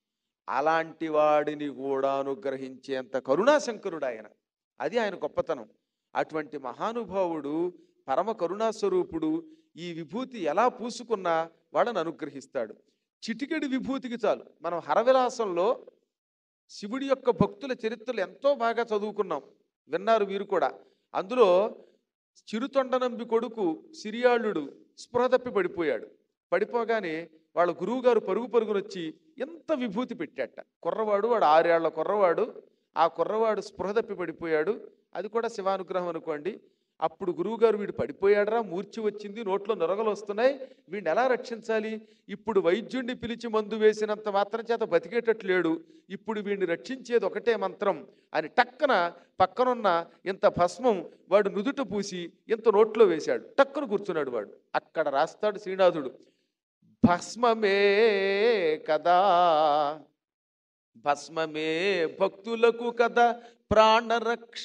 A: అలాంటి వాడిని కూడా అనుగ్రహించేంత కరుణాశంకరుడు ఆయన. అది ఆయన గొప్పతనం. అటువంటి మహానుభావుడు, పరమ కరుణాస్వరూపుడు. ఈ విభూతి ఎలా పూసుకున్నా వాళ్ళని అనుగ్రహిస్తాడు. చిటికెడి విభూతికి చాలు. మనం హరవిలాసంలో శివుడి యొక్క భక్తుల చరిత్రలు ఎంతో బాగా చదువుకున్నాం, విన్నారు మీరు కూడా. అందులో చిరుతొండనంబి కొడుకు సిరియాళుడు స్పృహ తప్పి పడిపోయాడు. పడిపోగానే వాళ్ళ గురువుగారు పరుగు పరుగునొచ్చి ఎంత విభూతి పెట్టాట. కుర్రవాడు, వాడు 6 ఏళ్ల కుర్రవాడు. ఆ కుర్రవాడు స్పృహ తప్పి పడిపోయాడు. అది కూడా శివానుగ్రహం అనుకోండి. అప్పుడు గురువుగారు వీడు పడిపోయాడరా, మూర్ఛ వచ్చింది, నోట్లో నొరగలు వస్తున్నాయి, వీడిని ఎలా రక్షించాలి? ఇప్పుడు వైద్యుడిని పిలిచి మందు వేసినంత మాత్రం చేత బతికేటట్లు లేడు, ఇప్పుడు వీడిని రక్షించేది ఒకటే మంత్రం అని టక్కన పక్కనున్న ఇంత భస్మం వాడు నుదుట పూసి ఇంత నోట్లో వేశాడు. టక్కున కూర్చున్నాడు వాడు. అక్కడ రాస్తాడు శ్రీనాథుడు, భస్మమే కదా, భస్మమే భక్తులకు కదా ప్రాణరక్ష,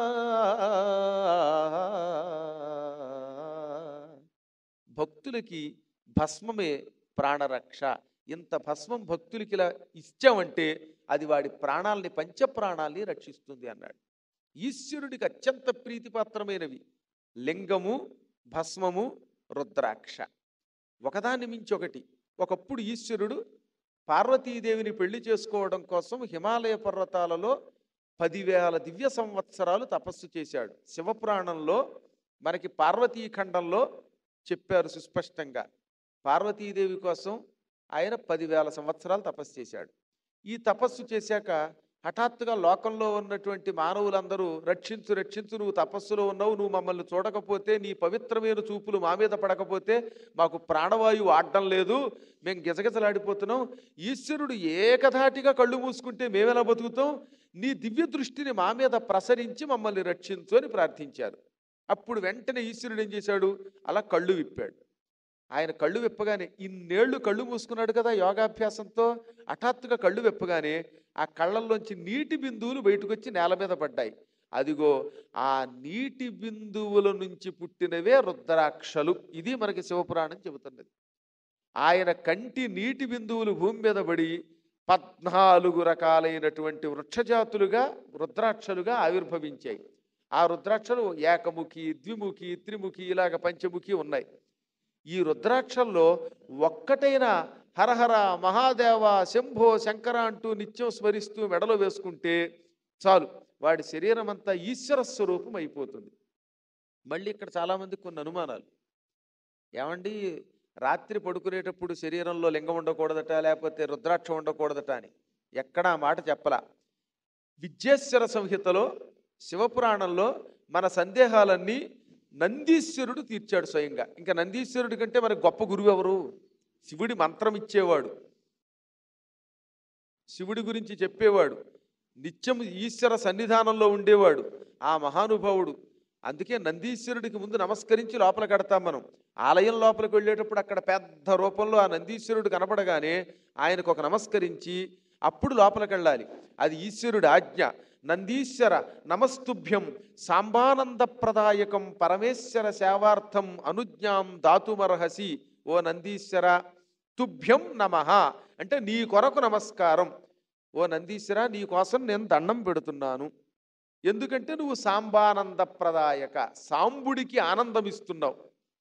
A: భక్తులకి భస్మమే ప్రాణరక్ష. ఇంత భస్మం భక్తులకి ఇలా ఇచ్చామంటే అది వాడి ప్రాణాలని, పంచప్రాణాలని రక్షిస్తుంది అన్నాడు. ఈశ్వరుడికి అత్యంత ప్రీతిపాత్రమైనవి లింగము, భస్మము, రుద్రాక్ష. ఒకదాన్ని మించి ఒకటి. ఒకప్పుడు ఈశ్వరుడు పార్వతీదేవిని పెళ్లి చేసుకోవడం కోసం హిమాలయ పర్వతాలలో 10,000 దివ్య సంవత్సరాలు తపస్సు చేశాడు. శివపురాణంలో మనకి పార్వతీఖండంలో చెప్పారు సుస్పష్టంగా. పార్వతీదేవి కోసం ఆయన 10,000 సంవత్సరాలు తపస్సు చేశాడు. ఈ తపస్సు చేశాక హఠాత్తుగా లోకంలో ఉన్నటువంటి మానవులందరూ రక్షించు రక్షించు, నువ్వు తపస్సులో ఉన్నావు, నువ్వు మమ్మల్ని చూడకపోతే, నీ పవిత్రమైన చూపులు మా మీద పడకపోతే మాకు ప్రాణవాయువు ఆడడం లేదు, మేము గిజగిజలాడిపోతున్నాం, ఈశ్వరుడు ఏకధాటిగా కళ్ళు మూసుకుంటే మేమెలా బతుకుతాం, నీ దివ్య దృష్టిని మా మీద ప్రసరించి మమ్మల్ని రక్షించు అని ప్రార్థించారు. అప్పుడు వెంటనే ఈశ్వరుడు ఏం చేశాడు, అలా కళ్ళు విప్పాడు. ఆయన కళ్ళు విప్పగానే, ఇన్నేళ్లు కళ్ళు మూసుకున్నాడు కదా యోగాభ్యాసంతో, హఠాత్తుగా కళ్ళు విప్పగానే ఆ కళ్ళల్లోంచి నీటి బిందువులు బయటకు వచ్చి నేల మీద పడ్డాయి. అదిగో ఆ నీటి బిందువుల నుంచి పుట్టినవే రుద్రాక్షలు. ఇది మనకి శివపురాణం చెబుతున్నది. ఆయన కంటి నీటి బిందువులు భూమి మీద పడి 14 రకాలైనటువంటి వృక్షజాతులుగా రుద్రాక్షలుగా ఆవిర్భవించాయి. ఆ రుద్రాక్షలు ఏకముఖి, ద్విముఖి, త్రిముఖి, ఇలాగ పంచముఖి ఉన్నాయి. ఈ రుద్రాక్షల్లో ఒక్కటైన హరహర మహాదేవ శంభో శంకర అంటూ నిత్యం స్మరిస్తూ మెడలో వేసుకుంటే చాలు, వాడి శరీరం అంతా ఈశ్వర స్వరూపం అయిపోతుంది. మళ్ళీ ఇక్కడ చాలామందికి కొన్ని అనుమానాలు. ఏమండి, రాత్రి పడుకునేటప్పుడు శరీరంలో లింగం ఉండకూడదట, లేకపోతే రుద్రాక్ష ఉండకూడదట అని ఎక్కడా మాట చెప్పలా. విద్యేశ్వర సంహితలో, శివపురాణంలో మన సందేహాలన్నీ నందీశ్వరుడు తీర్చాడు స్వయంగా. ఇంకా నందీశ్వరుడి కంటే మనకు గొప్ప గురువు ఎవరు? శివుడి మంత్రం ఇచ్చేవాడు, శివుడి గురించి చెప్పేవాడు, నిత్యం ఈశ్వర సన్నిధానంలో ఉండేవాడు ఆ మహానుభావుడు. అందుకే నందీశ్వరుడికి ముందు నమస్కరించి లోపల కడతాం మనం. ఆలయం లోపలికి వెళ్ళేటప్పుడు అక్కడ పెద్ద రూపంలో ఆ నందీశ్వరుడు కనపడగానే ఆయనకు ఒక నమస్కరించి అప్పుడు లోపలికి వెళ్ళాలి. అది ఈశ్వరుడి ఆజ్ఞ. నందీశ్వర నమస్తుభ్యం సాంబానందప్రదాయకం పరమేశ్వర సేవార్థం అనుజ్ఞాం దాతుమర్హసి. ఓ నందీశ్వర, తుభ్యం నమః అంటే నీ కొరకు నమస్కారం. ఓ నందీశ్వర, నీ కోసం నేను దండం పెడుతున్నాను. ఎందుకంటే నువ్వు సాంబానందప్రదాయక, సాంబుడికి ఆనందం ఇస్తున్నావు.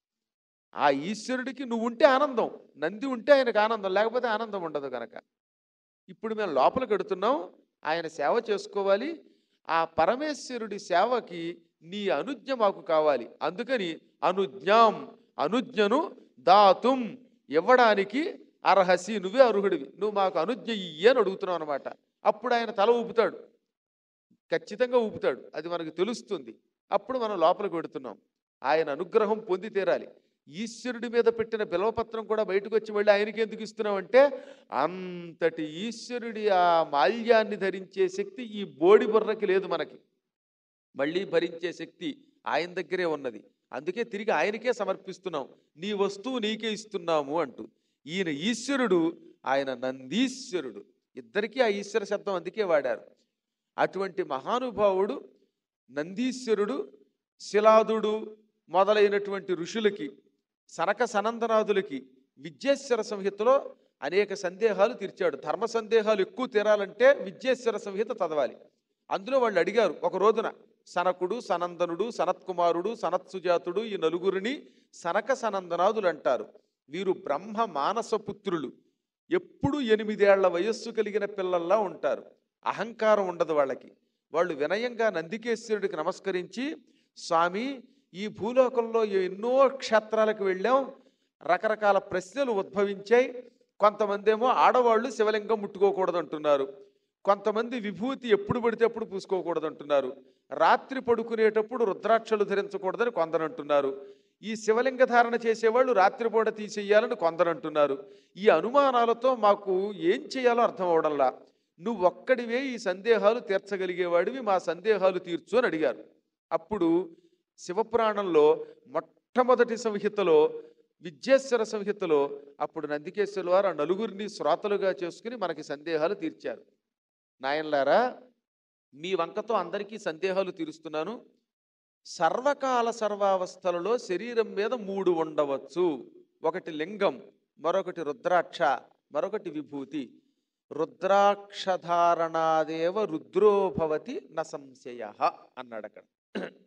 A: ఆ ఈశ్వరుడికి నువ్వు ఉంటే ఆనందం, నంది ఉంటే ఆయనకు ఆనందం, లేకపోతే ఆనందం ఉండదు కనుక. ఇప్పుడు మేము లోపలికి వెడుతున్నాం, ఆయన సేవ చేసుకోవాలి. ఆ పరమేశ్వరుడి సేవకి నీ అనుజ్ఞ మాకు కావాలి. అందుకని అనుజ్ఞాం, అనుజ్ఞను దాతుం ఇవ్వడానికి అర్హసి, నువ్వే అర్హుడివి, నువ్వు మాకు అనుజ్ఞ ఇయ్యి అని అడుగుతున్నావు అనమాట. అప్పుడు ఆయన తల ఊపుతాడు, ఖచ్చితంగా ఊపుతాడు, అది మనకు తెలుస్తుంది. అప్పుడు మనం లోపలికి పెడుతున్నాం. ఆయన అనుగ్రహం పొంది తీరాలి. ఈశ్వరుడి మీద పెట్టిన బిలవపత్రం కూడా బయటకు వచ్చి మళ్ళీ ఆయనకి ఎందుకు ఇస్తున్నామంటే, అంతటి ఈశ్వరుడి ఆ మాల్యాన్ని ధరించే శక్తి ఈ బోడి బుర్రకి లేదు మనకి. మళ్ళీ భరించే శక్తి ఆయన దగ్గరే ఉన్నది. అందుకే తిరిగి ఆయనకే సమర్పిస్తున్నాం. నీ వస్తువు నీకే ఇస్తున్నాము అంటూ. ఈయన ఈశ్వరుడు, ఆయన నందీశ్వరుడు. ఇద్దరికీ ఆ ఈశ్వర శబ్దం అందుకే వాడారు. అటువంటి మహానుభావుడు నందీశ్వరుడు శిలాదుడు మొదలైనటువంటి ఋషులకి, సనక సనందనాథులకి విద్యేశ్వర సంహితలో అనేక సందేహాలు తీర్చాడు. ధర్మ సందేహాలు ఎక్కువ తీరాలంటే విద్యేశ్వర సంహిత చదవాలి. అందులో వాళ్ళు అడిగారు ఒక రోజున, సనకుడు, సనందనుడు, సనత్కుమారుడు, సనత్సుజాతుడు, ఈ నలుగురిని సనక సనందనాథులు అంటారు. వీరు బ్రహ్మ మానసపుత్రులు. ఎప్పుడు 8 ఏళ్ల వయస్సు కలిగిన పిల్లల్లా ఉంటారు. అహంకారం ఉండదు వాళ్ళకి. వాళ్ళు వినయంగా నందికేశ్వరుడికి నమస్కరించి, స్వామి, ఈ భూలోకంలో ఎన్నో క్షేత్రాలకు వెళ్ళాం, రకరకాల ప్రశ్నలు ఉద్భవించాయి. కొంతమంది ఏమో ఆడవాళ్ళు శివలింగం ముట్టుకోకూడదు అంటున్నారు, కొంతమంది విభూతి ఎప్పుడు పడితే అప్పుడు పూసుకోకూడదు అంటున్నారు, రాత్రి పడుకునేటప్పుడు రుద్రాక్షలు ధరించకూడదని కొందరు అంటున్నారు, ఈ శివలింగ ధారణ చేసేవాళ్ళు రాత్రిపూట తీసేయాలని కొందరు అంటున్నారు. ఈ అనుమానాలతో మాకు ఏం చేయాలో అర్థం అవడంలా, నువ్వు ఒక్కడివే ఈ సందేహాలు తీర్చగలిగేవాడివి, మా సందేహాలు తీర్చు అని అడిగారు. అప్పుడు శివపురాణంలో మొట్టమొదటి సంహితలో, విద్యేశ్వర సంహితలో, అప్పుడు నందికేశ్వరుల వారు ఆ నలుగురిని శ్రోతలుగా చేసుకుని మనకి సందేహాలు తీర్చారు. నాయనలారా, మీ వంకతో అందరికీ సందేహాలు తీరుస్తున్నాను. సర్వకాల సర్వావస్థలలో శరీరం మీద 3 ఉండవచ్చు. ఒకటి లింగం, మరొకటి రుద్రాక్ష, మరొకటి విభూతి. రుద్రాక్షధారణాదేవ రుద్రోభవతి న సంశయ అన్నాడు అక్కడ.